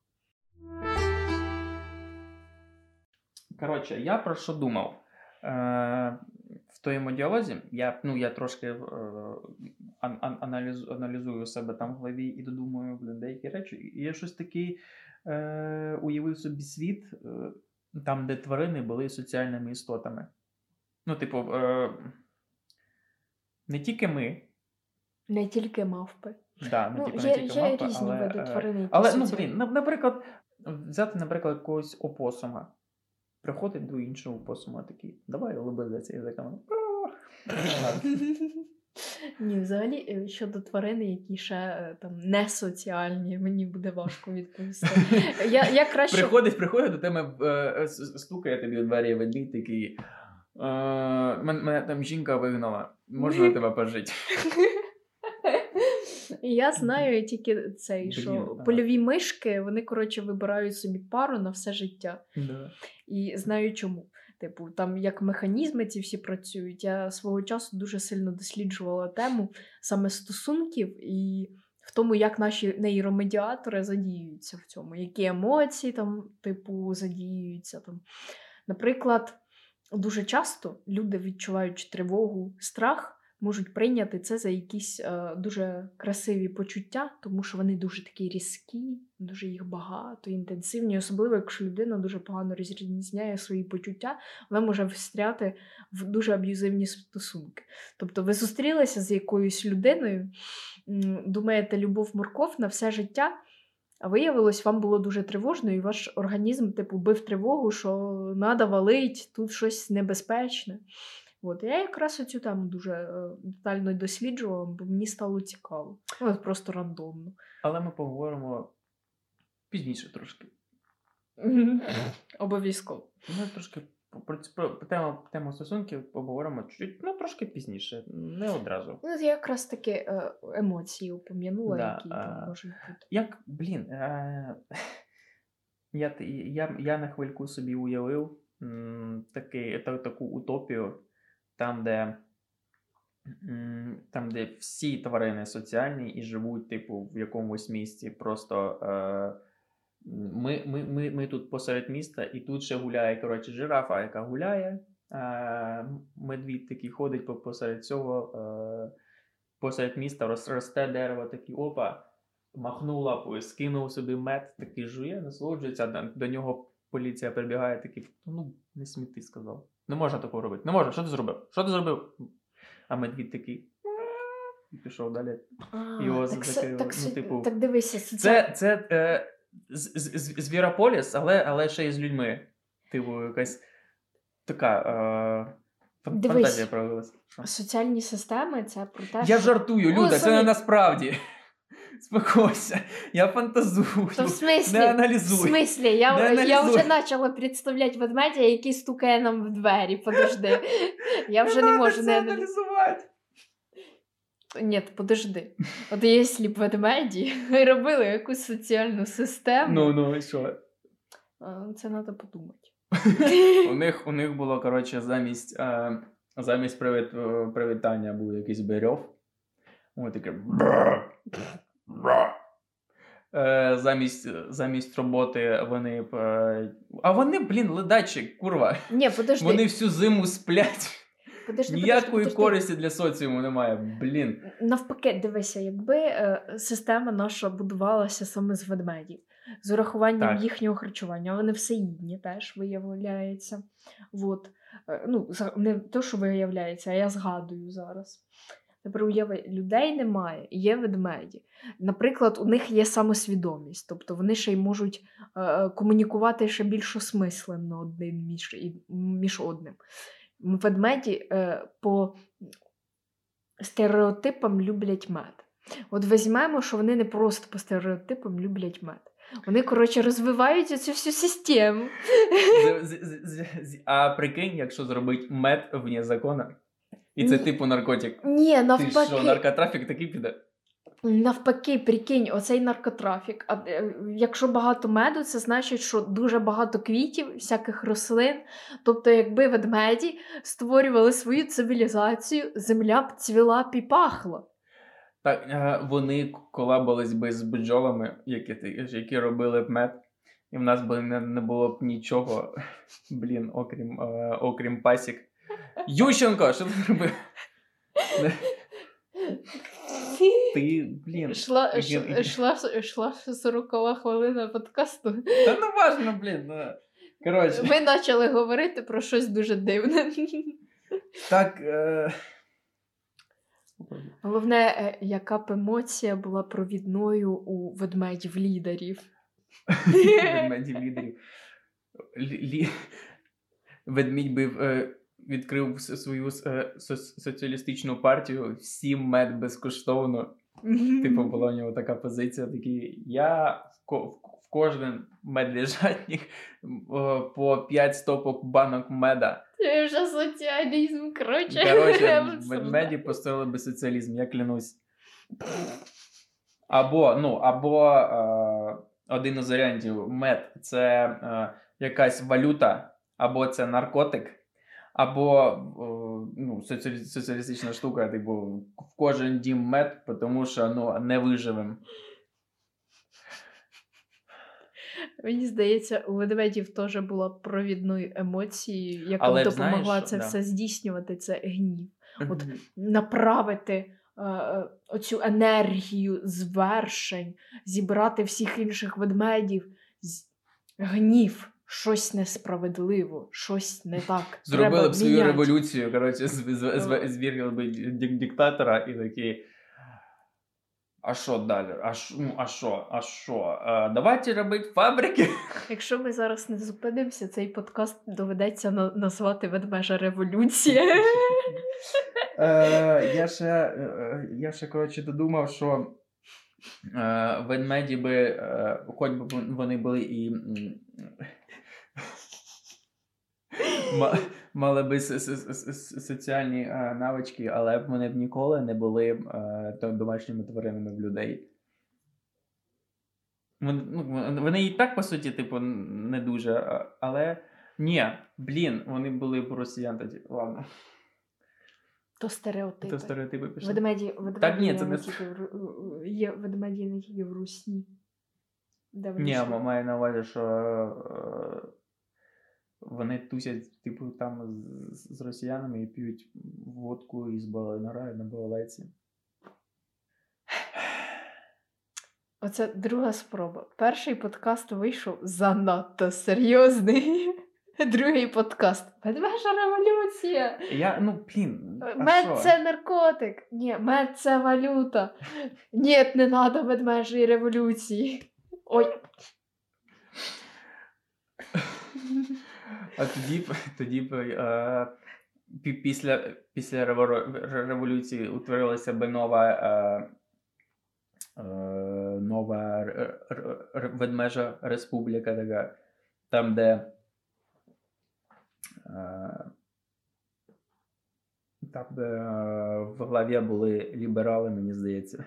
Speaker 1: Коротше, я про що думав? Е, в твоєму діалозі я, ну, я трошки е, ан- аналіз, аналізую себе там в голові і додумую, блін, деякі речі. І я щось таки е, уявив собі світ, е, там, де тварини були соціальними істотами. Ну, типу, е, не тільки ми.
Speaker 2: Не тільки мавпи.
Speaker 1: Да, не
Speaker 2: Ну,
Speaker 1: тільки,
Speaker 2: є,
Speaker 1: не тільки
Speaker 2: є
Speaker 1: мавпи,
Speaker 2: різні
Speaker 1: але,
Speaker 2: види
Speaker 1: е,
Speaker 2: тварин, які
Speaker 1: але ну,
Speaker 2: соціальні.
Speaker 1: блін, на- наприклад, взяти, наприклад, якогось опосума. Приходить до іншого опосума такий, давай лебедеться язиками.
Speaker 2: Ні, взагалі, е, щодо тварин, які ще е, там не соціальні, мені буде важко відповісти. Я, я краще...
Speaker 1: Приходить, приходить до тебе, е, с- стукає тобі у двері ведмідь такий, е, мен- мене там жінка вигнала, можна на тебе пожити?
Speaker 2: Я знаю тільки цей,
Speaker 1: Блін,
Speaker 2: що
Speaker 1: ага.
Speaker 2: польові мишки, вони, коротше, вибирають собі пару на все життя.
Speaker 1: Да.
Speaker 2: І знаю чому. Типу, там як механізми ці всі працюють. Я свого часу дуже сильно досліджувала тему саме стосунків і в тому, як наші нейромедіатори задіюються в цьому, які емоції там, типу, задіюються. Там. Наприклад, дуже часто люди, відчуваючи тривогу, страх, можуть прийняти це за якісь е, дуже красиві почуття, тому що вони дуже такі різкі, дуже їх багато, інтенсивні. Особливо, якщо людина дуже погано розрізняє свої почуття, вона може встряти в дуже аб'юзивні стосунки. Тобто ви зустрілися з якоюсь людиною, м, думаєте, любов морков на все життя, а виявилось, вам було дуже тривожно, і ваш організм типу бив тривогу, що надо валить, тут щось небезпечне. От, я якраз цю тему дуже е, детально досліджувала, бо мені стало цікаво. Ну, от просто рандомно.
Speaker 1: Але ми поговоримо пізніше трошки.
Speaker 2: Обов'язково.
Speaker 1: Ми трошки про, про, про тему, тему стосунків поговоримо чуть, ну, трошки пізніше, не одразу.
Speaker 2: Ну, я якраз таки е, емоції упом'янула,
Speaker 1: Да,
Speaker 2: які
Speaker 1: а,
Speaker 2: там можуть бути.
Speaker 1: Як, блін, е, я, т- я, я на хвильку собі уявив м, такий, та, таку утопію, там де, м, там, де всі тварини соціальні і живуть, типу, в якомусь місці. Просто е, ми, ми, ми, ми тут посеред міста, і тут ще гуляє, коротше, жирафа, яка гуляє. Е, медвідь такий ходить по- посеред цього, е, посеред міста, рос- росте дерево, такий, опа. махнув лапою, скинув собі мед, такий жує, насолоджується, а до нього поліція прибігає, такий, ну, не сміти, сказав. Не можна такого робити. Не можна, що ти зробив? Що ти зробив? А медвідь такий, і пішов далі.
Speaker 2: А,
Speaker 1: Його
Speaker 2: так, с-
Speaker 1: закрили.
Speaker 2: так,
Speaker 1: Ну,
Speaker 2: с-
Speaker 1: типу,
Speaker 2: так дивися, це,
Speaker 1: Це, це е, з- з- з- Звірополіс, але, але ще й з людьми. Типу, якась така е, фан-
Speaker 2: Дивись.
Speaker 1: фантазія проявилася. Що?
Speaker 2: соціальні системи це про те,
Speaker 1: Я
Speaker 2: що...
Speaker 1: жартую,
Speaker 2: О,
Speaker 1: Люда, це не
Speaker 2: sorry.
Speaker 1: насправді. Спокойся, я фантазую.
Speaker 2: То в смислі,
Speaker 1: Не
Speaker 2: в
Speaker 1: аналізуй.
Speaker 2: смислі, я,
Speaker 1: Не
Speaker 2: я
Speaker 1: аналізуй.
Speaker 2: вже почала представляти ведмедя, який стукає нам в двері. Подожди. Я вже не,
Speaker 1: надо
Speaker 2: можу
Speaker 1: це
Speaker 2: не аналізувати.
Speaker 1: аналізувати.
Speaker 2: Ні, подожди. От якщо б ведмеді робили якусь соціальну систему,
Speaker 1: Ну, ну, і що?
Speaker 2: а, це треба подумати.
Speaker 1: У них, у них було, коротше, замість, е, замість привіт, е, привітання був якийсь берьов. Ось таке. «Бррр, бррр». Е, замість, замість роботи вони б. Е, а вони, блін, ледачі, курва.
Speaker 2: Ні, подожди.
Speaker 1: Вони всю зиму сплять.
Speaker 2: подожди,
Speaker 1: Ніякої
Speaker 2: подожди, подожди.
Speaker 1: користі для соціуму немає. Блін.
Speaker 2: Навпаки, дивися, якби е, система наша будувалася саме з ведмедів, з урахуванням
Speaker 1: Так.
Speaker 2: їхнього харчування, вони всеїдні теж виявляється. Вот. Е, ну, за- не то, що виявляється, а я згадую зараз. Тепер уяви, людей немає, є ведмеді. Наприклад, у них є самосвідомість, тобто вони ще й можуть е, комунікувати ще більш осмислено один між, і- між одним. Ведмеді е, по стереотипам люблять мед. От візьмемо, що вони не просто по стереотипам люблять мед. Вони, коротше, розвивають цю всю систему.
Speaker 1: З- з- з- з- з- А прикинь, якщо зробити мед вне закону. І це
Speaker 2: Ні.
Speaker 1: типу наркотик.
Speaker 2: Ні,
Speaker 1: Ти що,
Speaker 2: навпаки,
Speaker 1: наркотрафік такий піде?
Speaker 2: навпаки, прикинь, оцей наркотрафік. А е, якщо багато меду, це значить, що дуже багато квітів, всяких рослин. Тобто, якби ведмеді створювали свою цивілізацію, земля б цвіла б і пахла.
Speaker 1: Так, е, вони колабались би з бджолами, які, ти- які робили б мед. І в нас би не, не було б нічого, блін, окрім, е, окрім пасік. Ющенко, що ти зробив? Ти, блін.
Speaker 2: Йшла,
Speaker 1: Ген-
Speaker 2: ш- йшла, йшла сорокова хвилина подкасту.
Speaker 1: Та ну важно, блін. Ну. Коротше,
Speaker 2: Ми почали говорити про щось дуже дивне.
Speaker 1: так. Е...
Speaker 2: Головне, е, яка б емоція була провідною у ведмедів-лідерів.
Speaker 1: Ведмедів лідерів. Лі- лі- Ведмідь би е, відкрив с- свою е, со- соціалістичну партію, всім мед безкоштовно. Типу, була у нього така позиція, такий, я в, ко- в кожен медвежатник по п'ять стопок банок меда.
Speaker 2: Це вже соціалізм, коротше.
Speaker 1: Коротше, ведмеді построїли би соціалізм, я клянусь. Або, ну, або е, один із варіантів, мед – це е, якась валюта, або це наркотик, або е, ну, соціалі- соціалістична штука, типу, в кожен дім мед, тому що ну, не виживем.
Speaker 2: Мені здається, у ведмедів теж була провідною емоцією, яка
Speaker 1: Але
Speaker 2: б
Speaker 1: знаєш,
Speaker 2: допомогла
Speaker 1: що-
Speaker 2: це
Speaker 1: да.
Speaker 2: все здійснювати, це гнів. От направити е, е, оцю енергію звершень, зібрати всіх інших ведмедів, з... гнів, щось несправедливо, щось не так.
Speaker 1: Зробили
Speaker 2: Треба
Speaker 1: б свою
Speaker 2: міняти.
Speaker 1: революцію, коротше, з- з- з- звірили б дик- диктатора і такі. А що далі? А що? Ну, а що? А що? А, давайте робити фабрики.
Speaker 2: Якщо ми зараз не зупинимося, цей подкаст доведеться на- назвати «Ведмежа революція».
Speaker 1: Е, я ще, е, я ще, коротше, додумав, що е, ведмеді би, е, хоч би вони були і м, ма- мали би с- с- с- с- соціальні е, навички, але б вони б ніколи не були е, то- домашніми тваринами в людей. Вони, ну, вони і так, по суті, типу, не дуже, а- але ні, блін, вони були б росіян тоді. Ладно,
Speaker 2: То стереотипи.
Speaker 1: то стереотипи пішли.
Speaker 2: Ведмеді, ведмеді
Speaker 1: Так, ні,
Speaker 2: є
Speaker 1: це
Speaker 2: не
Speaker 1: не-
Speaker 2: тільки в, Ру- є ведмеді не тільки в Русні. Де вони
Speaker 1: Ні,
Speaker 2: ще?
Speaker 1: м- маю на увазі, що е, вони тусять, типу, там з, з росіянами і п'ють водку із бала- на балалайці.
Speaker 2: Оце друга спроба. Перший подкаст вийшов занадто серйозний. Другий подкаст. Ведмежа революція.
Speaker 1: Я, ну, блін, а
Speaker 2: Мед
Speaker 1: що?
Speaker 2: це наркотик. Ні, мед це валюта. Ні, не треба ведмежої революції. Ой.
Speaker 1: А тоді, б- тоді б е, пі- після, після рево- революції утворилася б нова, е, е, нова р- р- р- ведмежа республіка така, там, де е, там, де е, в главі були ліберали, мені здається.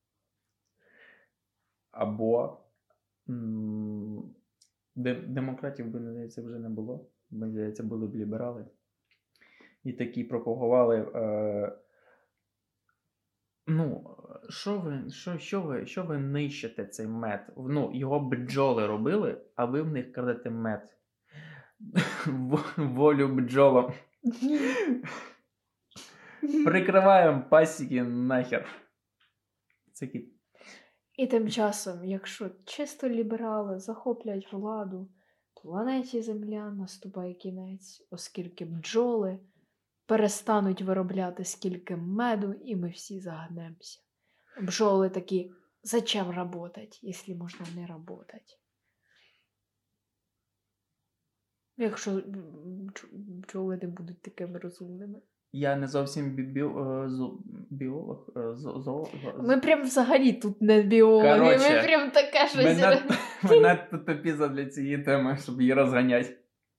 Speaker 1: Або м, де- демократів, би, здається, вже не було. Мені здається, були б ліберали. І такі пропагували. Е, ну, що ви, що, що, ви, що ви нищите цей мед? Ну, його бджоли робили, а ви в них крадете мед. В- Волю бджолам. Прикриваємо пасіки нахер. Це кіт.
Speaker 2: І тим часом, якщо чисто ліберали захоплять владу, планеті Земля наступає кінець, оскільки бджоли перестануть виробляти скільки меду, і ми всі загнемося. Бджоли такі, зачем работать, якщо можна не работать? Якщо бдж- бджоли не будуть такими розумними.
Speaker 1: Я не зовсім бі- біо, е, зо- біолог. е, зо- зо-
Speaker 2: Ми прям взагалі тут не біологи,
Speaker 1: Короче,
Speaker 2: ми прям таке
Speaker 1: Ми
Speaker 2: щось.
Speaker 1: надто, ми надто тупі для цієї теми, щоб її розганяти.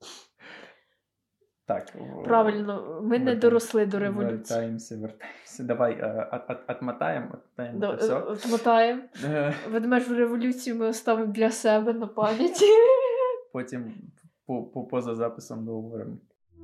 Speaker 1: Так. о,
Speaker 2: Правильно, ми не
Speaker 1: вертаємося-
Speaker 2: доросли до революції.
Speaker 1: Вертаємося, вертаємося. Давай е, от- от- отмотаємо, отмотаємо
Speaker 2: Да,
Speaker 1: це все.
Speaker 2: е, Отмотаємо.
Speaker 1: Е,
Speaker 2: Ведмежу революцію ми оставимо для себе на пам'яті.
Speaker 1: Потім по, по, поза записом договоримо.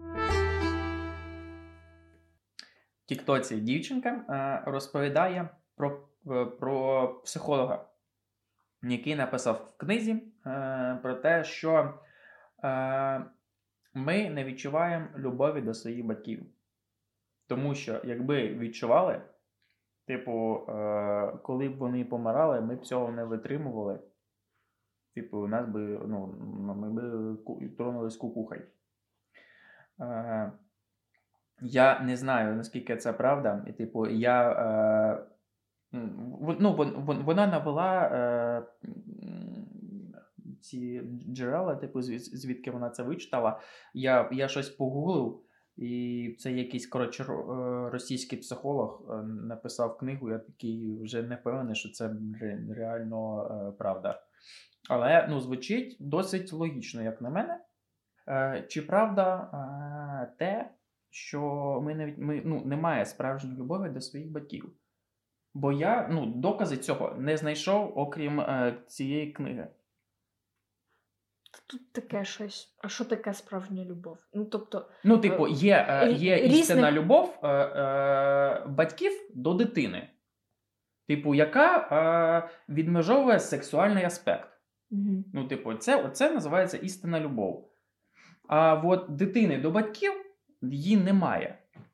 Speaker 1: В Тіктоці дівчинка е, розповідає про, е, про психолога, який написав в книзі е, про те, що е, ми не відчуваємо любові до своїх батьків. Тому що, якби відчували, типу, е, коли б вони помирали, ми б цього не витримували. Типу, у нас би, ну, ми би ку- тронулись кукухой. Е, я не знаю, наскільки це правда. І, типу, я, е, м, в- ну, вон- вон- вона навела е, м, ці джерела, типу, звід- звідки вона це вичитала. Я, я щось погуглив, і це якийсь, коротше, ро- е, російський психолог е, написав книгу. Я такий вже не впевнений, що це ре- реально е, правда. Але, ну, звучить досить логічно, як на мене. Е, чи правда е, те, що ми навіть ми, ну, немає справжньої любові до своїх батьків? Бо я, ну, докази цього не знайшов, окрім е, цієї книги.
Speaker 2: Тут таке щось. А що таке справжня любов? Ну, тобто,
Speaker 1: Ну, типу, є, е,
Speaker 2: Рі-
Speaker 1: є
Speaker 2: різних-
Speaker 1: істинна любов е, е, батьків до дитини, типу, яка е, відмежовує сексуальний аспект.
Speaker 2: угу.
Speaker 1: Ну, типу, це, це називається істинна любов. А от дитини до батьків її немає.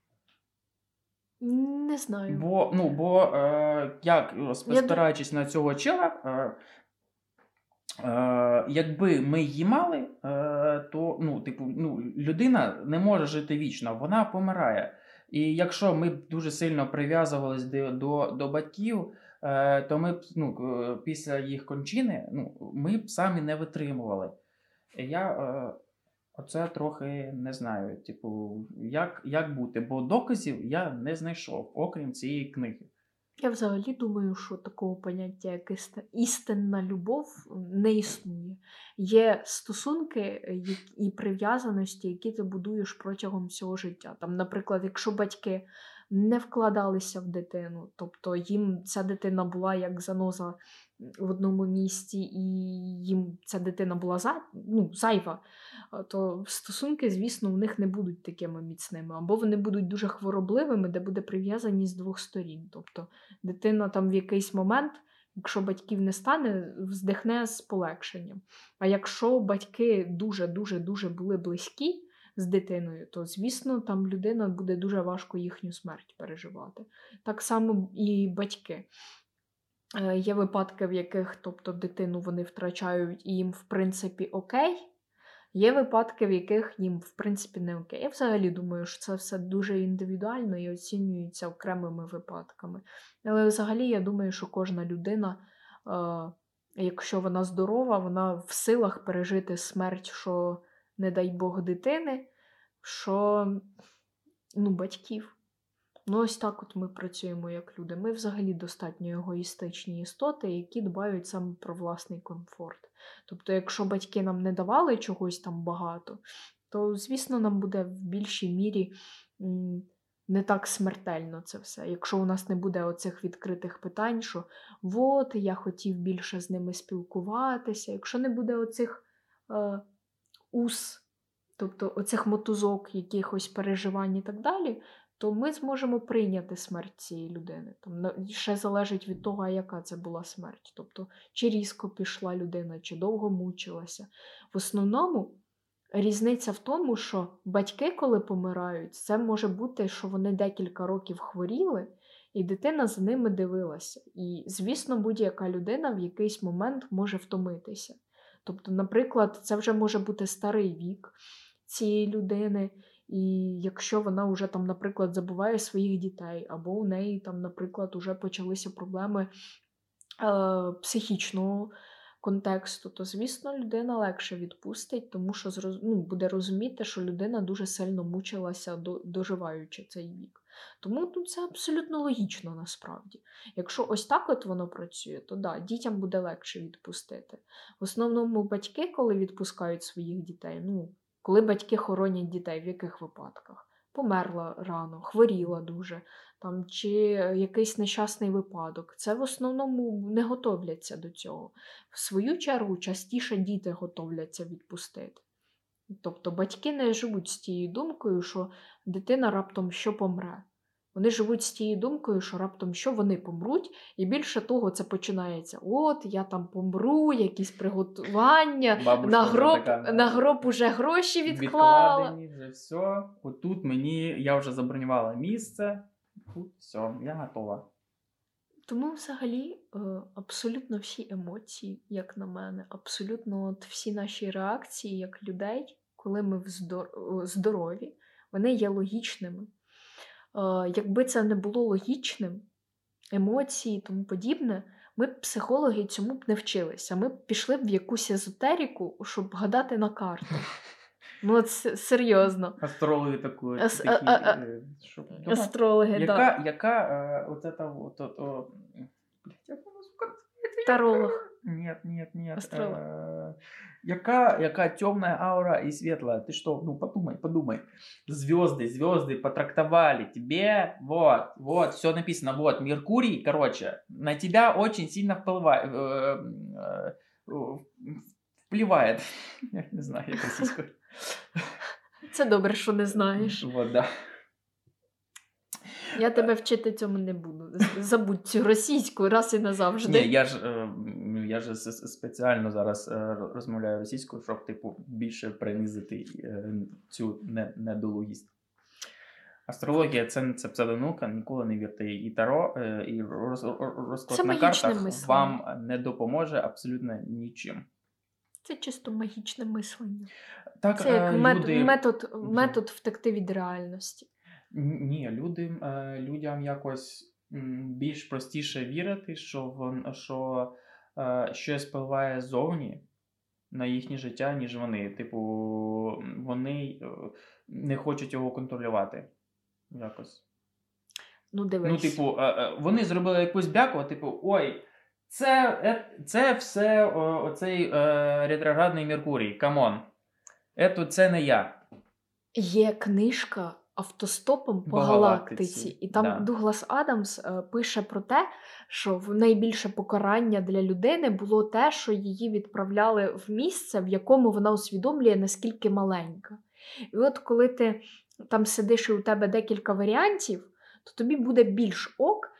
Speaker 2: Не знаю.
Speaker 1: Бо, ну, бо е, як, спираючись на цього чела, е, е, якби ми її мали, е, то, ну, типу, ну, людина не може жити вічно, вона помирає. І якщо ми б дуже сильно прив'язувались до, до, до батьків, е, то ми б, ну, е, після їх кончини, ну, ми б самі не витримували. І я е, оце трохи не знаю, типу, як, як бути, бо доказів я не знайшов, окрім цієї книги.
Speaker 2: Я взагалі думаю, що такого поняття, як іст- істинна любов, не існує. Є стосунки е, як- і прив'язаності, які ти будуєш протягом всього життя. Там, наприклад, якщо батьки не вкладалися в дитину, тобто їм ця дитина була як заноза в одному місці, і їм ця дитина була за, ну, зайва, а, то стосунки, звісно, в них не будуть такими міцними. Або вони будуть дуже хворобливими, де буде прив'язаність з двох сторін. Тобто дитина там в якийсь момент, якщо батьків не стане, вздихне з полегшенням. А якщо батьки дуже-дуже-дуже були близькі з дитиною, то, звісно, там людина буде дуже важко їхню смерть переживати. Так само і батьки. Е, Є випадки, в яких, тобто, дитину вони втрачають і їм, в принципі, окей. Є випадки, в яких їм, в принципі, не окей. Я взагалі думаю, що це все дуже індивідуально і оцінюється окремими випадками. Але взагалі я думаю, що кожна людина, е, якщо вона здорова, вона в силах пережити смерть, що, не дай Бог, дитини, що, ну, батьків. Ну, ось так от ми працюємо як люди. Ми взагалі достатньо егоїстичні істоти, які дбають саме про власний комфорт. Тобто, якщо батьки нам не давали чогось там багато, то, звісно, нам буде в більшій мірі м, не так смертельно це все. Якщо у нас не буде оцих відкритих питань, що от, я хотів більше з ними спілкуватися, якщо не буде оцих е, ус, тобто оцих мотузок, якихось переживань і так далі, то ми зможемо прийняти смерть цієї людини. Там на- ще залежить від того, а яка це була смерть. Тобто, чи різко пішла людина, чи довго мучилася. В основному різниця в тому, що батьки, коли помирають, це може бути, що вони декілька років хворіли, і дитина за ними дивилася. І, звісно, будь-яка людина в якийсь момент може втомитися. Тобто, наприклад, це вже може бути старий вік цієї людини, і якщо вона вже там, наприклад, забуває своїх дітей, або у неї там, наприклад, уже почалися проблеми е, психічного контексту, то, звісно, людина легше відпустить, тому що зроз... ну, буде розуміти, що людина дуже сильно мучилася, до... доживаючи цей вік. Тому ну, це абсолютно логічно насправді. Якщо ось так от воно працює, то да, дітям буде легше відпустити. В основному батьки, коли відпускають своїх дітей, ну, коли батьки хоронять дітей, в яких випадках? Померла рано, хворіла дуже, там, чи якийсь нещасний випадок. Це в основному не готовляться до цього. В свою чергу частіше діти готовляться відпустити. Тобто батьки не живуть з тією думкою, що дитина раптом що помре. Вони живуть з тією думкою, що раптом що вони помруть, і більше того це починається. От, я там помру, якісь приготування,
Speaker 1: Бабушка
Speaker 2: на
Speaker 1: вже
Speaker 2: гроб,
Speaker 1: така,
Speaker 2: на гроб уже гроші відклала.
Speaker 1: Відкладені, вже все. Отут мені, я вже забронювала місце. Тут все, я готова.
Speaker 2: Тому взагалі е, абсолютно всі емоції, як на мене, абсолютно от всі наші реакції як людей, коли ми вздор- е, здорові, вони є логічними. Е, Якби це не було логічним, емоції і тому подібне, ми б психологи цьому б не вчилися. Ми б пішли б в якусь езотерику, щоб гадати на карти. Ну, от с- серйозно.
Speaker 1: Астрологи таку,
Speaker 2: Ас-
Speaker 1: такі,
Speaker 2: а- а-
Speaker 1: е, що, думаю,
Speaker 2: Астрологи,
Speaker 1: яка,
Speaker 2: да.
Speaker 1: яка е, от это вот, от, о, блядь, як воно, сука,
Speaker 2: Таролог.
Speaker 1: Нет, нет, нет.
Speaker 2: Астролог.
Speaker 1: Э, Яка, яка темная аура и светлая. Ты что, ну подумай, подумай. Звезды, звезды потрактовали тебе. Вот, вот, все написано. Вот, Меркурий, короче, на тебя очень сильно вплывает. э, э, э, Впливает. Я не знаю, як російською.
Speaker 2: Це добре, що не знаєш.
Speaker 1: Вот, да.
Speaker 2: Я тебе вчити цьому не буду. Забудь цю російську раз і назавжди.
Speaker 1: Ні, я ж, е, я ж с- с- спеціально зараз е, розмовляю російською, щоб, типу, більше принизити е, цю не- недолугість. Астрологія це, це псевдонаука, ніколи не вірте. І таро, е, і роз, роз- розклад
Speaker 2: Це
Speaker 1: на
Speaker 2: магічне
Speaker 1: картах
Speaker 2: мислення.
Speaker 1: вам не допоможе абсолютно нічим.
Speaker 2: Це чисто магічне мислення.
Speaker 1: Так,
Speaker 2: Це як
Speaker 1: е,
Speaker 2: мет-
Speaker 1: люди...
Speaker 2: метод, метод втекти від реальності.
Speaker 1: Ні, люди, е, людям якось м, більш простіше вірити, що, вон, що е, щось впливає ззовні на їхнє життя, ніж вони. Типу, вони е, не хочуть його контролювати. Якось.
Speaker 2: Ну, дивись.
Speaker 1: Ну, типу, е, е, вони зробили якусь бяку, типу, ой, це, е, це все о, оцей е, ретроградний Меркурій, камон. Ето, це не я.
Speaker 2: Є книжка «Автостопом по
Speaker 1: По
Speaker 2: галактиці».
Speaker 1: галактиці,
Speaker 2: І там
Speaker 1: да.
Speaker 2: Дуглас Адамс е, пише про те, що в найбільше покарання для людини було те, що її відправляли в місце, в якому вона усвідомлює, наскільки маленька. І от коли ти там сидиш і у тебе декілька варіантів, то тобі буде більш ок,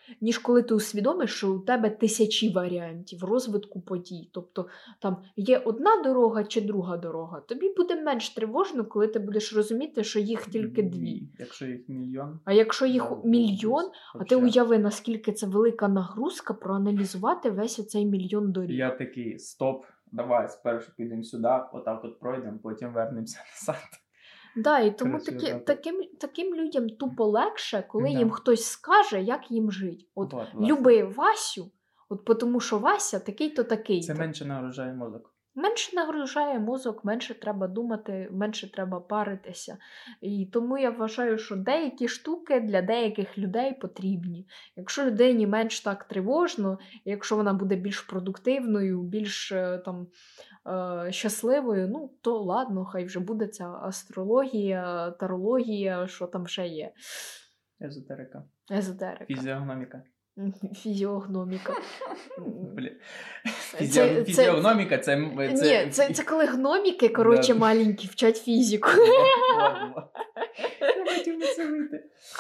Speaker 2: ніж коли ти усвідомиш, що у тебе тисячі варіантів розвитку подій. Тобто там є одна дорога чи друга дорога. Тобі буде менш тривожно, коли ти будеш розуміти, що їх тільки дві.
Speaker 1: Якщо їх мільйон.
Speaker 2: А якщо їх
Speaker 1: ну,
Speaker 2: мільйон, а ти
Speaker 1: вообще.
Speaker 2: уяви, наскільки це велика нагрузка проаналізувати весь оцей мільйон доріг.
Speaker 1: Я такий, стоп, давай спершу підемо сюди, отак от пройдемо, потім вернемося назад.
Speaker 2: Да, і тому
Speaker 1: Красиво,
Speaker 2: такі,
Speaker 1: так.
Speaker 2: таким, таким людям тупо легше, коли
Speaker 1: Да.
Speaker 2: їм хтось скаже, як їм жити. От
Speaker 1: Вот, власне.
Speaker 2: люби Васю, от по тому що Вася такий-то такий-то.
Speaker 1: Це менше нагружає мозок.
Speaker 2: Менше нагружає мозок, менше треба думати, менше треба паритися. І тому я вважаю, що деякі штуки для деяких людей потрібні. Якщо людині менш так тривожно, якщо вона буде більш продуктивною, більш е, там, е, щасливою, ну то ладно, хай вже буде ця астрологія, тарологія, що там ще є.
Speaker 1: Езотерика.
Speaker 2: Езотерика.
Speaker 1: Фізіогноміка.
Speaker 2: Фізіогноміка.
Speaker 1: Блін.
Speaker 2: Це-
Speaker 1: Фізіо-
Speaker 2: це-
Speaker 1: Фізіогноміка це... м- це...
Speaker 2: Ні, це, це коли гноміки, коротше,
Speaker 1: Да.
Speaker 2: маленькі, вчать фізику.
Speaker 1: Ладно. Я хотів на це вийти.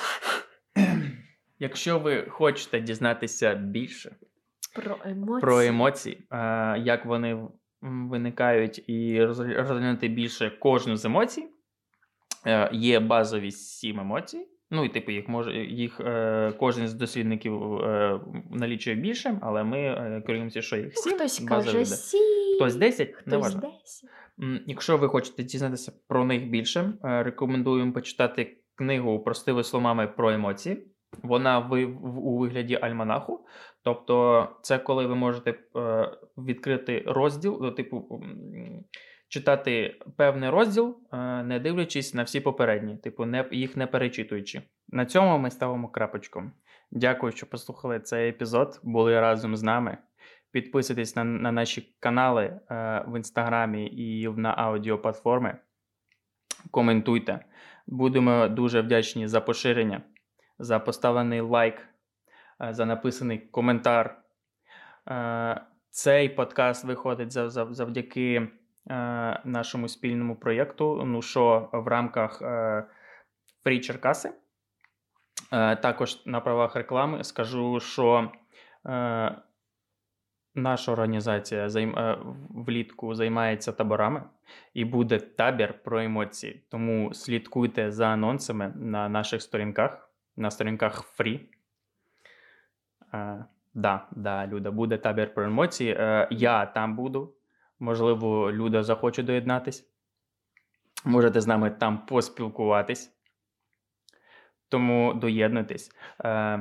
Speaker 1: Якщо ви хочете дізнатися більше
Speaker 2: Про емоції.
Speaker 1: про емоції, е, як вони м, виникають, і роз- розглянути більше кожну з емоцій, е, є базові сім емоцій. Ну, і типу, їх може їх е, кожен з дослідників е, налічує більше, але ми е, керуємося, що їх сім.
Speaker 2: Хтось
Speaker 1: базові,
Speaker 2: каже
Speaker 1: да.
Speaker 2: сім,
Speaker 1: Хтось десять,
Speaker 2: хтось
Speaker 1: неважно.
Speaker 2: десять.
Speaker 1: М, Якщо ви хочете дізнатися про них більше, е, рекомендуємо почитати книгу «Простими словами про емоції». Вона ви- в- у вигляді альманаху. Тобто це коли ви можете е, відкрити розділ, ну, типу, м, читати певний розділ, е, не дивлячись на всі попередні, типу, не, їх не перечитуючи. На цьому ми ставимо крапочку. Дякую, що послухали цей епізод, були разом з нами. Підписуйтесь на, на наші канали е, в інстаграмі і на аудіоплатформи. Коментуйте. Будемо дуже вдячні за поширення, за поставлений лайк, е, за написаний коментар. Е, Цей подкаст виходить зав- зав- завдяки е, нашому спільному проєкту, ну що в рамках е, Free Черкаси. Е, Також на правах реклами скажу, що е, наша організація займ... е, влітку займається таборами і буде табір про емоції. Тому слідкуйте за анонсами на наших сторінках, на сторінках Free. Е, да, да, Люда, буде табір про емоції. Е, я там буду. Можливо, Люда захоче доєднатись. Можете з нами там поспілкуватись. Тому доєднуйтесь. Е,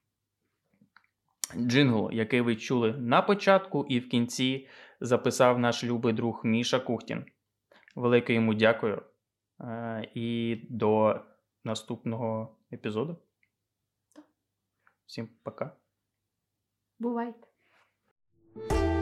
Speaker 1: Джингл, який ви чули на початку і в кінці, записав наш любий друг Міша Кухтін. Велике йому дякую. Е, І до наступного епізоду. Всім пока.
Speaker 2: Бувайте.